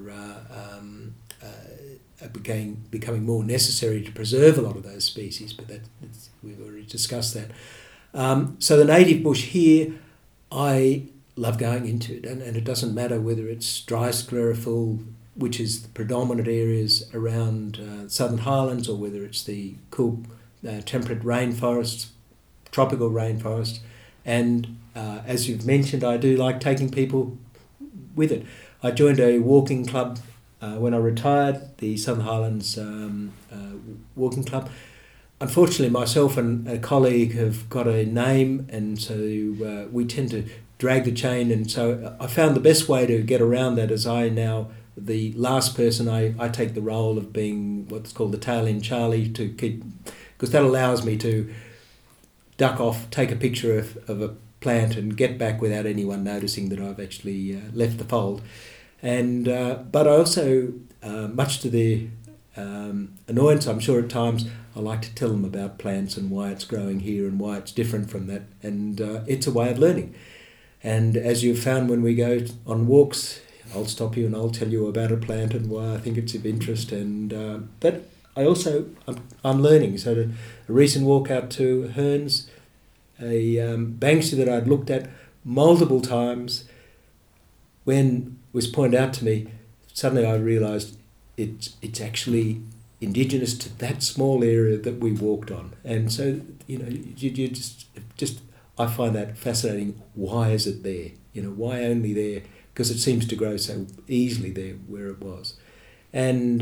becoming more necessary to preserve a lot of those species, but we've already discussed that. So the native bush here, I love going into it, and it doesn't matter whether it's dry sclerophyll, which is the predominant areas around Southern Highlands, or whether it's the cool temperate rainforests, tropical rainforests, and as you've mentioned, I do like taking people with it. I joined a walking club when I retired, the Southern Highlands Walking Club. Unfortunately, myself and a colleague have got a name, and so we tend to drag the chain, and so I found the best way to get around that is the last person, I take the role of being what's called the tail end Charlie, to keep, because that allows me to duck off, take a picture of a plant and get back without anyone noticing that I've actually left the fold. And but I also, much to their annoyance, I'm sure at times, I like to tell them about plants and why it's growing here and why it's different from that, and it's a way of learning. And as you've found when we go on walks, I'll stop you and I'll tell you about a plant and why I think it's of interest. And but I'm learning. So a recent walk out to Hearns, a Banksia that I'd looked at multiple times, when it was pointed out to me, suddenly I realised it's actually indigenous to that small area that we walked on. And so, you know, you just I find that fascinating. Why is it there? You know, why only there? Because it seems to grow so easily there where it was. And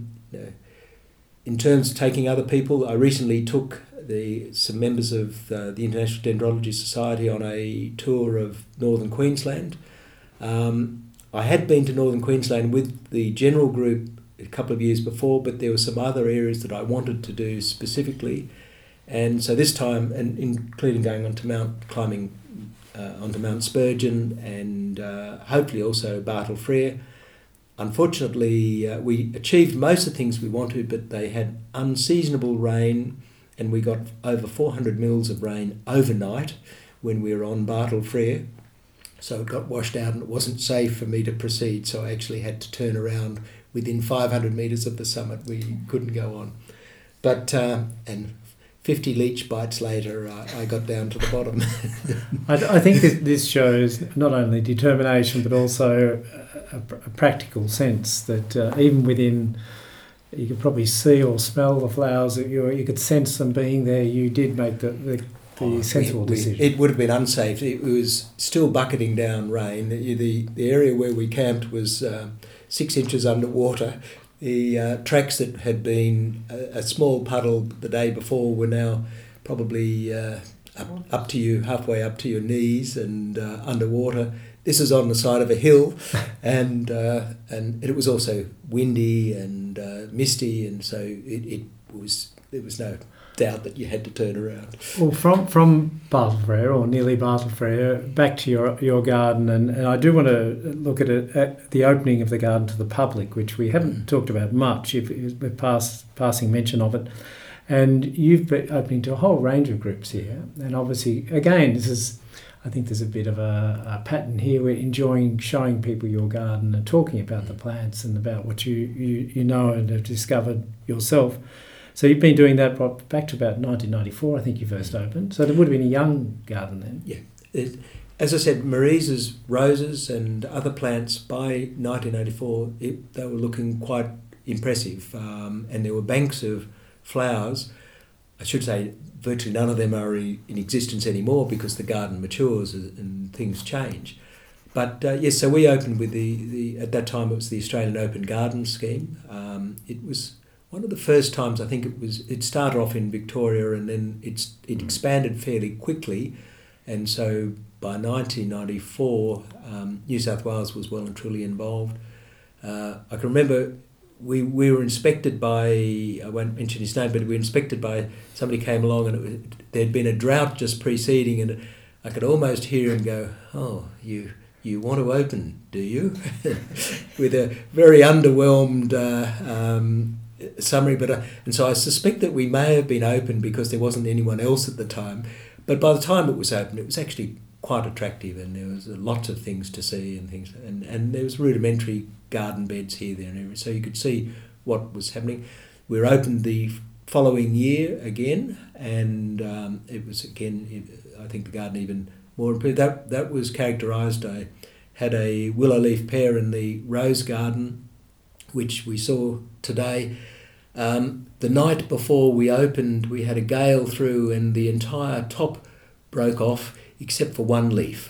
in terms of taking other people, I recently took some members of the International Dendrology Society on a tour of northern Queensland. I had been to northern Queensland with the general group a couple of years before, but there were some other areas that I wanted to do specifically. And so this time, and including going onto climbing onto Mount Spurgeon and hopefully also Bartle Frere. Unfortunately, we achieved most of the things we wanted, but they had unseasonable rain, and we got over 400 mils of rain overnight when we were on Bartle Frere. So it got washed out and it wasn't safe for me to proceed, so I actually had to turn around within 500 metres of the summit. We couldn't go on. But, and 50 leech bites later, I got down to the bottom. I think this shows not only determination but also a practical sense that even within, you could probably see or smell the flowers, you could sense them being there. You did make the sensible decision. It would have been unsafe. It was still bucketing down rain. The area where we camped was 6 inches underwater. The tracks that had been a small puddle the day before were now probably up to you, halfway up to your knees and underwater. This is on the side of a hill, and it was also windy and misty, and so there was no doubt that you had to turn around. Well, from Bartle Frere, or nearly Bartle Frere, back to your garden, and I do want to look at the opening of the garden to the public, which we haven't talked about much, if passing mention of it. And you've been opening to a whole range of groups here. And obviously, again, I think there's a bit of a pattern here. We're enjoying showing people your garden and talking about the plants and about what you know and have discovered yourself. So you've been doing that back to about 1994, I think you first opened. So there would have been a young garden then. Yeah. As I said, Marise's roses and other plants by 1984, they were looking quite impressive. And there were banks of flowers. I should say virtually none of them are in existence anymore because the garden matures and things change. But yes, so we opened with at that time it was the Australian Open Garden Scheme. It was one of the first times, I think it started off in Victoria and then it expanded fairly quickly. And so by 1994, New South Wales was well and truly involved. I can remember we were inspected by, I won't mention his name, but we were inspected by, somebody came along and there'd been a drought just preceding, and I could almost hear him go, "Oh, you want to open, do you?" with a very underwhelmed summary. And so I suspect that we may have been open because there wasn't anyone else at the time. But by the time it was open, it was actually quite attractive, and there was lots of things to see and things, and there was rudimentary garden beds here, there, and everything, so you could see what was happening. We were opened the following year again, and it was again, I think the garden even more improved. That was characterised. I had a willow leaf pear in the rose garden, which we saw today. The night before we opened, we had a gale through, and the entire top broke off except for one leaf.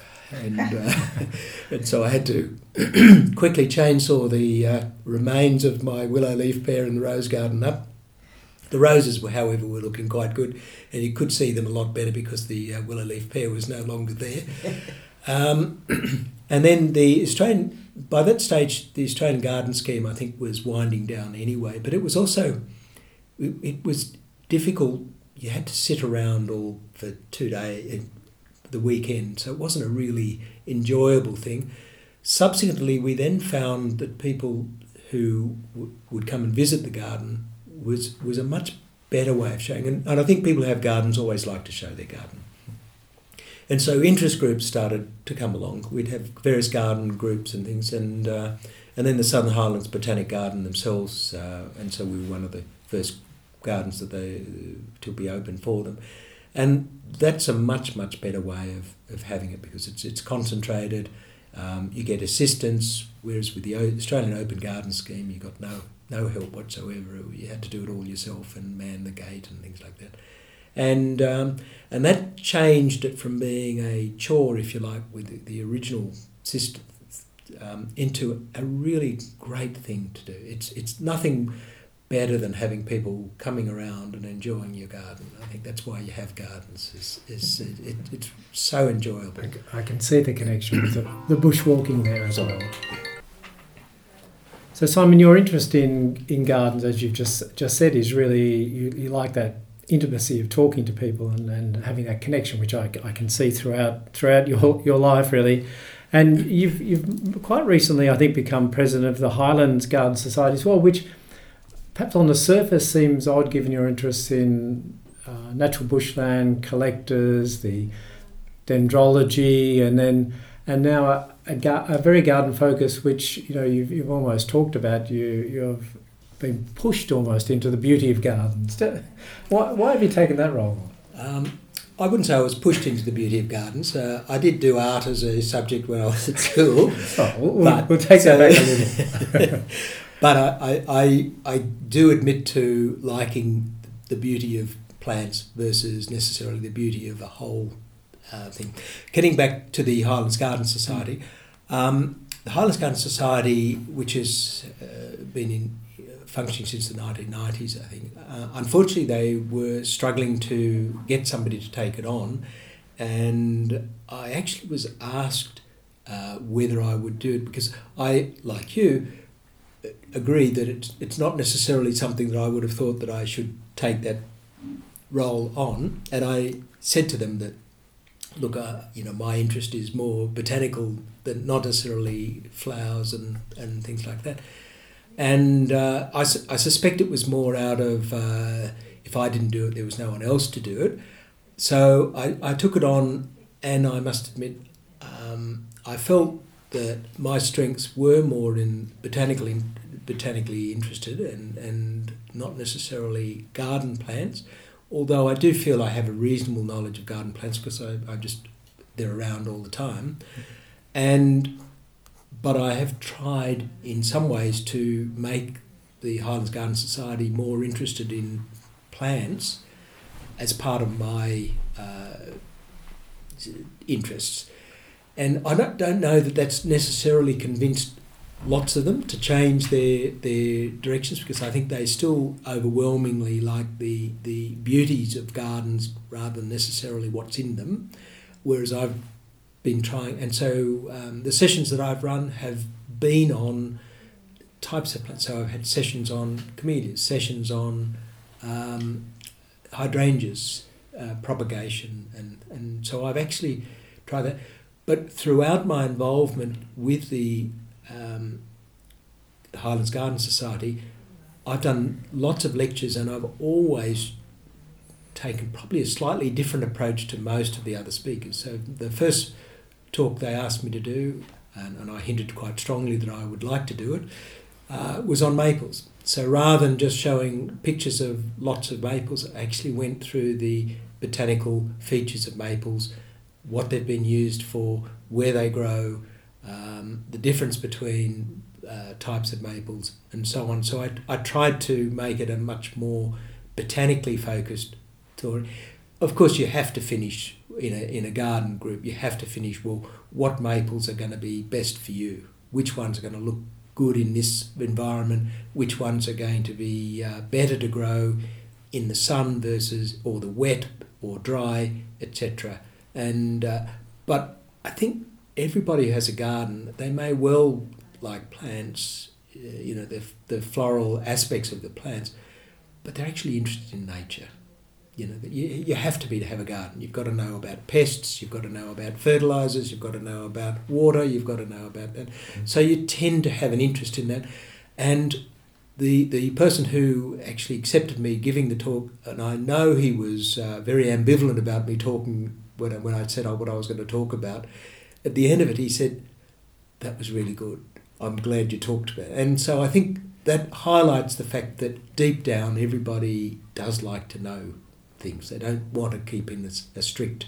And so I had to quickly chainsaw the remains of my willow leaf pear in the rose garden up. The roses, however, were looking quite good, and you could see them a lot better because the willow leaf pear was no longer there. And then by that stage, the Australian Garden Scheme, I think, was winding down anyway, but it was also, it was difficult. You had to sit around all for 2 days, the weekend, so it wasn't a really enjoyable thing. Subsequently, we then found that people who would come and visit the garden was a much better way of showing, and I think people who have gardens always like to show their garden. And so interest groups started to come along. We'd have various garden groups and things, and then the Southern Highlands Botanic Garden themselves, and so we were one of the first gardens to be open for them. And that's a much, much better way of having it because it's concentrated. You get assistance, whereas with the Australian Open Garden Scheme, you got no help whatsoever. You had to do it all yourself and man the gate and things like that. And that changed it from being a chore, if you like, with the original system, into a really great thing to do. It's nothing better than having people coming around and enjoying your garden. I think that's why you have gardens. It's so enjoyable. I can see the connection with the bushwalking there as well. So Simon, your interest in gardens, as you've just said, is really you like that intimacy of talking to people and having that connection, which I can see throughout your life really. And you've quite recently, I think, become president of the Highlands Garden Society as well, which perhaps on the surface seems odd given your interests in natural bushland, collectors, the dendrology, and now a very garden focus, which you've almost talked about. You've been pushed almost into the beauty of gardens. Why have you taken that role? I wouldn't say I was pushed into the beauty of gardens. I did do art as a subject when I was at school. We'll take that back a little. But I do admit to liking the beauty of plants versus necessarily the beauty of a whole thing. Getting back to the Highlands Garden Society, the Highlands Garden Society, which has been functioning since the 1990s, I think, unfortunately they were struggling to get somebody to take it on, and I actually was asked whether I would do it because I, like you, agree that it's not necessarily something that I would have thought that I should take that role on, and I said to them that, look, my interest is more botanical than not necessarily flowers and things like that, and I suspect it was more out of, if if I didn't do it, there was no one else to do it. So I took it on, and I must admit, I felt that my strengths were more in botanically interested and not necessarily garden plants, although I do feel I have a reasonable knowledge of garden plants because they're around all the time. But I have tried in some ways to make the Highlands Garden Society more interested in plants as part of my interests. And I don't know that that's necessarily convinced lots of them to change their directions, because I think they still overwhelmingly like the beauties of gardens rather than necessarily what's in them, whereas I've been trying, and so the sessions that I've run have been on types of plants. So I've had sessions on camellias, sessions on hydrangeas, propagation, and so I've actually tried that. But throughout my involvement with the Highlands Garden Society, I've done lots of lectures, and I've always taken probably a slightly different approach to most of the other speakers. So the first talk they asked me to do, and I hinted quite strongly that I would like to do it, was on maples. So rather than just showing pictures of lots of maples, I actually went through the botanical features of maples, what they've been used for, where they grow, the difference between types of maples, and so on. So I tried to make it a much more botanically focused story. Of course, you have to finish in a garden group. You have to finish, well, what maples are going to be best for you? Which ones are going to look good in this environment? Which ones are going to be better to grow in the sun versus, or the wet or dry, etc. And but I think everybody who has a garden, they may well like plants, the floral aspects of the plants, but they're actually interested in nature. You have to have a garden. You've got to know about pests, you've got to know about fertilisers, you've got to know about water, you've got to know about that. So you tend to have an interest in that. And the person who actually accepted me giving the talk, and I know he was very ambivalent about me talking when I said what I was going to talk about, at the end of it he said, "That was really good. I'm glad you talked about it." And so I think that highlights the fact that deep down everybody does like to know things. They don't want to keep in a strict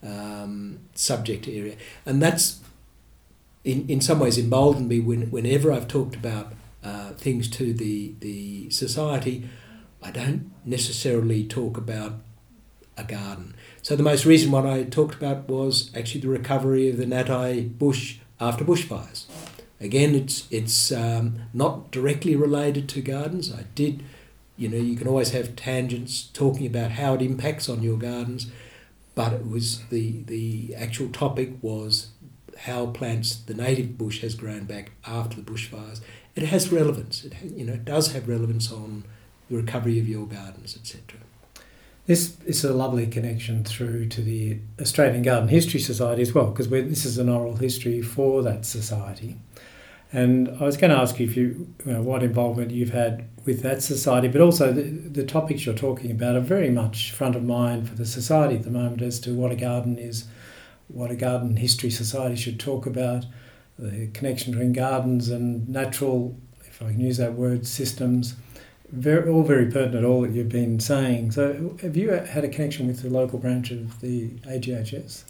subject area. And that's in some ways emboldened me whenever I've talked about things to the society. I don't necessarily talk about a garden. So the most recent one I talked about was actually the recovery of the Natai bush after bushfires. Again, it's not directly related to gardens. I did, you can always have tangents talking about how it impacts on your gardens, but it was the actual topic was how the native bush has grown back after the bushfires. It has relevance. It does have relevance on the recovery of your gardens, etc. This is a lovely connection through to the Australian Garden History Society as well, because this is an oral history for that society. And I was going to ask you what involvement you've had with that society, but also the topics you're talking about are very much front of mind for the society at the moment as to what a garden is, what a garden history society should talk about, the connection between gardens and natural, if I can use that word, systems. All very pertinent, all that you've been saying. So have you had a connection with the local branch of the AGHS?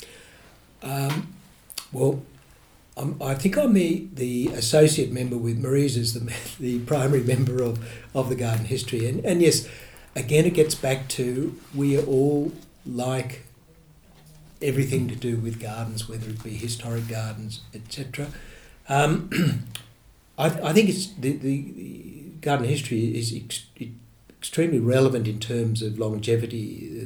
I think I'm the associate member with Marie's the primary member of the garden history. And yes, again, it gets back to we all like everything to do with gardens, whether it be historic gardens, etc. I think it's the garden history is extremely relevant in terms of longevity.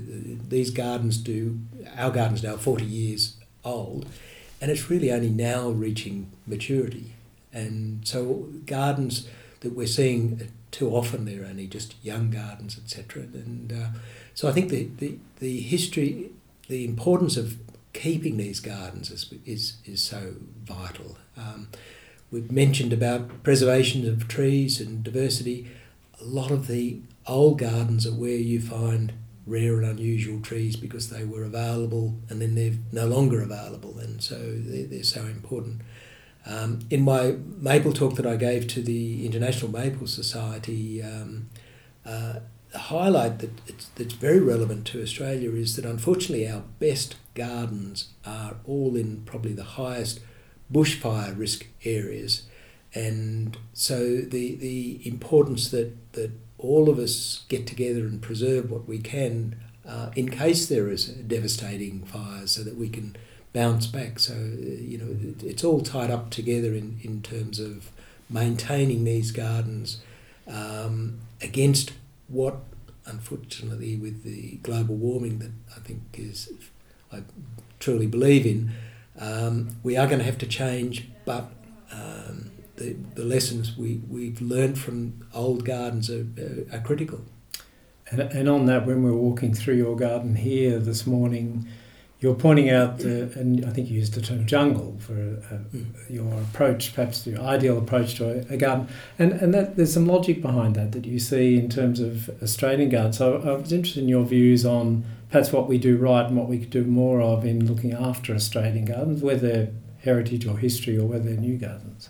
Our gardens now 40 years old, and it's really only now reaching maturity. And so gardens that we're seeing too often, they're only just young gardens, etc. And so I think the history, the importance of keeping these gardens is so vital. We've mentioned about preservation of trees and diversity. A lot of the old gardens are where you find rare and unusual trees because they were available and then they're no longer available, and so they're so important. In my maple talk that I gave to the International Maple Society, the highlight that's very relevant to Australia is that unfortunately our best gardens are all in probably the highest bushfire risk areas, and so the importance that all of us get together and preserve what we can in case there is a devastating fire, so that we can bounce back. So it's all tied up together in terms of maintaining these gardens against what, unfortunately, with the global warming that I truly believe in, we are going to have to change, but the lessons we've learned from old gardens are critical. And on that, when we're walking through your garden here this morning, you're pointing out, and I think you used the term jungle for your approach, perhaps your ideal approach to a garden, and that there's some logic behind that you see in terms of Australian gardens. So I was interested in your views on perhaps what we do right and what we could do more of in looking after Australian gardens, whether heritage or history or whether they're new gardens.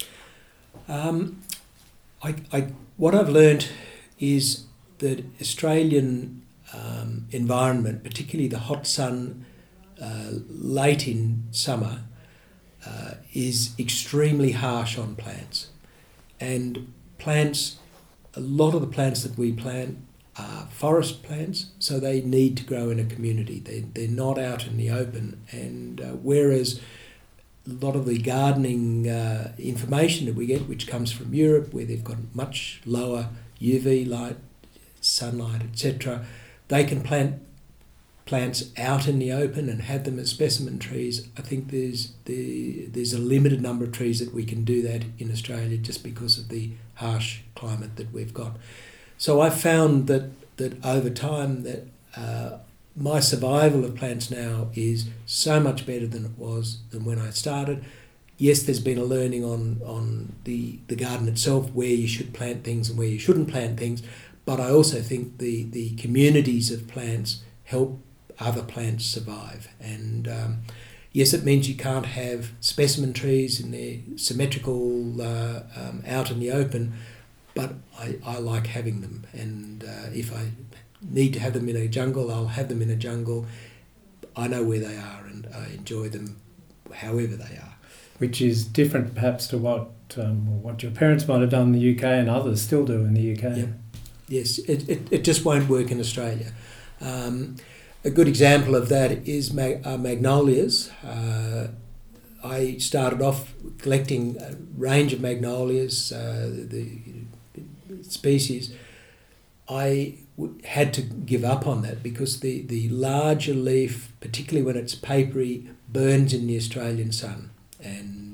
What I've learned is that Australian environment, particularly the hot sun late in summer, is extremely harsh on plants. And plants, a lot of the plants that we plant are forest plants, so they need to grow in a community. They're not out in the open. And whereas a lot of the gardening information that we get, which comes from Europe, where they've got much lower UV light, sunlight, etc., they can plant plants out in the open and have them as specimen trees. I think there's a limited number of trees that we can do that in Australia just because of the harsh climate that we've got. So I've found that over time that my survival of plants now is so much better than it was than when I started. Yes, there's been a learning on the garden itself, where you should plant things and where you shouldn't plant things, but I also think the communities of plants help other plants survive. And yes, it means you can't have specimen trees in their symmetrical out in the open, but I like having them. And if I need to have them in a jungle, I'll have them in a jungle. I know where they are and I enjoy them however they are. Which is different perhaps to what your parents might have done in the UK and others still do in the UK. Yeah. Yes, it just won't work in Australia. A good example of that is magnolias. I started off collecting a range of magnolias, the species. I had to give up on that because the larger leaf, particularly when it's papery, burns in the Australian sun, and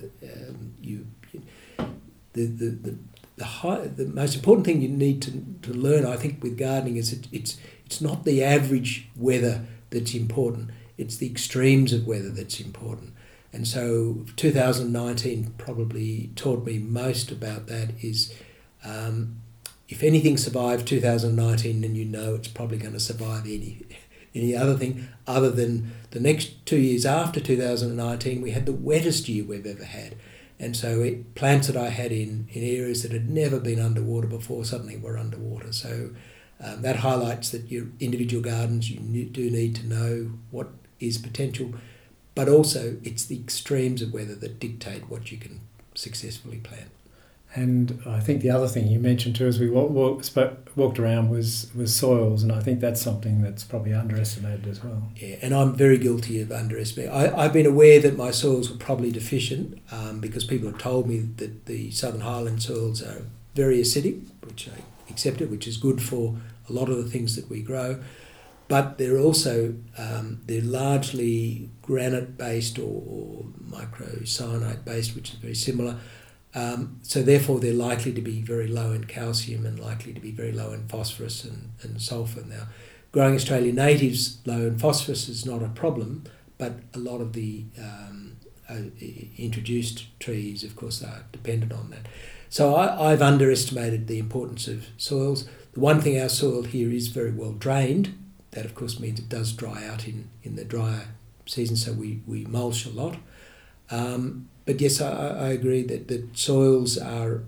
the most important thing you need to learn, I think, with gardening is it's not the average weather that's important, it's the extremes of weather that's important. And so 2019 probably taught me most about that is if anything survived 2019, then you know it's probably going to survive any other thing other than the next 2 years after 2019, we had the wettest year we've ever had. And so plants that I had in areas that had never been underwater before suddenly were underwater. So that highlights that your individual gardens, you do need to know what is potential, but also it's the extremes of weather that dictate what you can successfully plant. And I think the other thing you mentioned too as we walked around was soils, and I think that's something that's probably underestimated as well. Yeah, and I'm very guilty of underestimating. I've been aware that my soils were probably deficient because people have told me that the Southern Highland soils are very acidic, which I accepted, which is good for a lot of the things that we grow. But they're also, they're largely granite-based or microcyanide-based, which is very similar. So therefore they're likely to be very low in calcium and likely to be very low in phosphorus and sulphur. Now, growing Australian natives low in phosphorus is not a problem, but a lot of the introduced trees, of course, are dependent on that. So I've underestimated the importance of soils. The one thing, our soil here is very well drained. That of course means it does dry out in the drier season, so we mulch a lot. But yes, I agree that soils are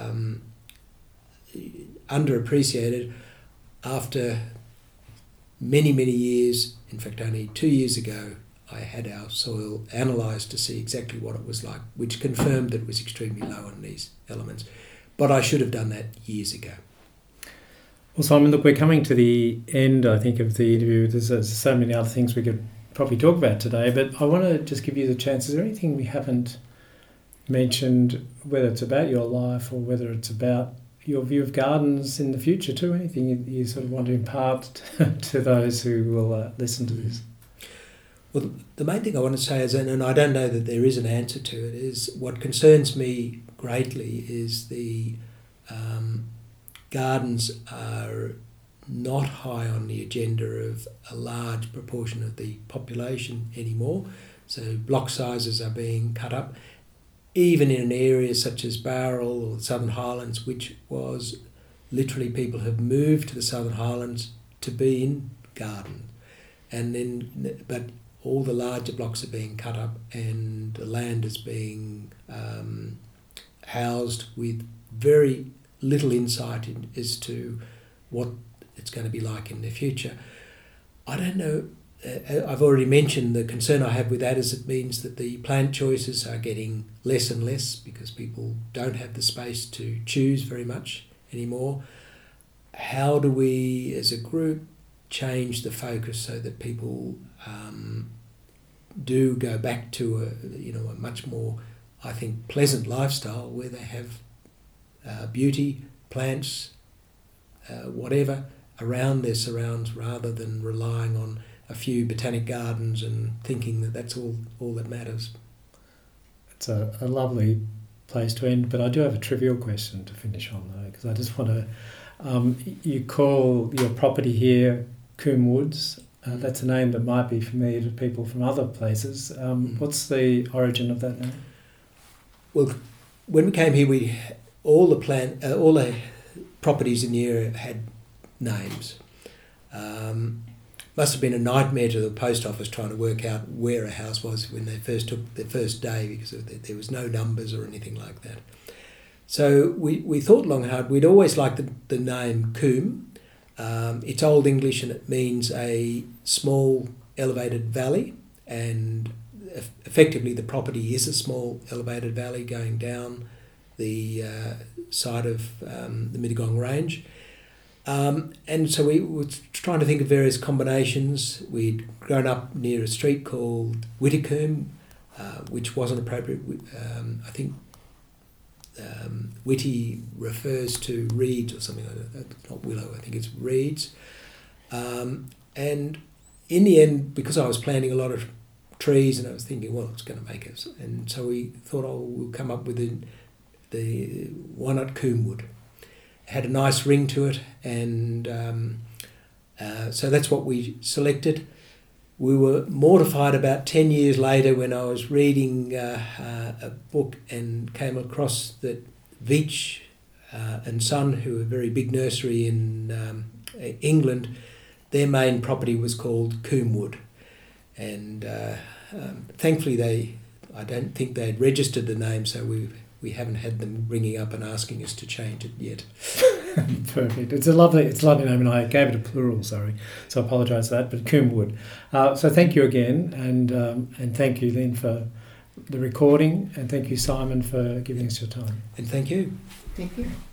underappreciated. After many years, in fact only 2 years ago, I had our soil analysed to see exactly what it was like, which confirmed that it was extremely low on these elements. But I should have done that years ago. Well, Simon, look, we're coming to the end, I think, of the interview. There's so many other things we could probably talk about today, but I want to just give you the chance. Is there anything we haven't mentioned, whether it's about your life or whether it's about your view of gardens in the future too? Anything you sort of want to impart to those who will listen to this? Well, the main thing I want to say is, and I don't know that there is an answer to it, is what concerns me greatly is the gardens are not high on the agenda of a large proportion of the population anymore. So block sizes are being cut up, even in an area such as Bowral or the Southern Highlands, which was literally people have moved to the Southern Highlands to be in garden. And then, but all the larger blocks are being cut up and the land is being housed with very little insight as to what it's going to be like in the future. I don't know. I've already mentioned the concern I have with that is it means that the plant choices are getting less and less because people don't have the space to choose very much anymore. How do we, as a group, change the focus so that people do go back to a much more, I think, pleasant lifestyle where they have beauty, plants, whatever around their surrounds, rather than relying on a few botanic gardens and thinking that that's all that matters. It's a lovely place to end, but I do have a trivial question to finish on though, because I just want to, you call your property here Coombe Woods. That's a name that might be familiar to people from other places. What's the origin of that name? Well, when we came here, all the properties in the area had names. Must have been a nightmare to the post office trying to work out where a house was when they first took their first day, because there was no numbers or anything like that. So we thought long and hard. We'd always liked the name Coombe. It's Old English and it means a small elevated valley, and effectively the property is a small elevated valley going down the side of the Mittagong Range. And so we were trying to think of various combinations. We'd grown up near a street called Whittycombe, which wasn't appropriate. I think Whitty refers to reeds or something like that. It's not willow, I think it's reeds. And in the end, because I was planting a lot of trees and I was thinking, well, it's going to make us. And so we thought, we'll come up with the why not Coombe Wood? Had a nice ring to it, and so that's what we selected. We were mortified about 10 years later when I was reading a book and came across that Veitch and Son, who are a very big nursery in England, their main property was called Coombe Wood. And thankfully I don't think they'd registered the name, so we haven't had them ringing up and asking us to change it yet. Perfect. It's a lovely name, and I gave it a plural, sorry, so I apologise for that, but Coombe Wood. So thank you again, and thank you then for the recording, and thank you, Simon, for giving us your time. And thank you. Thank you.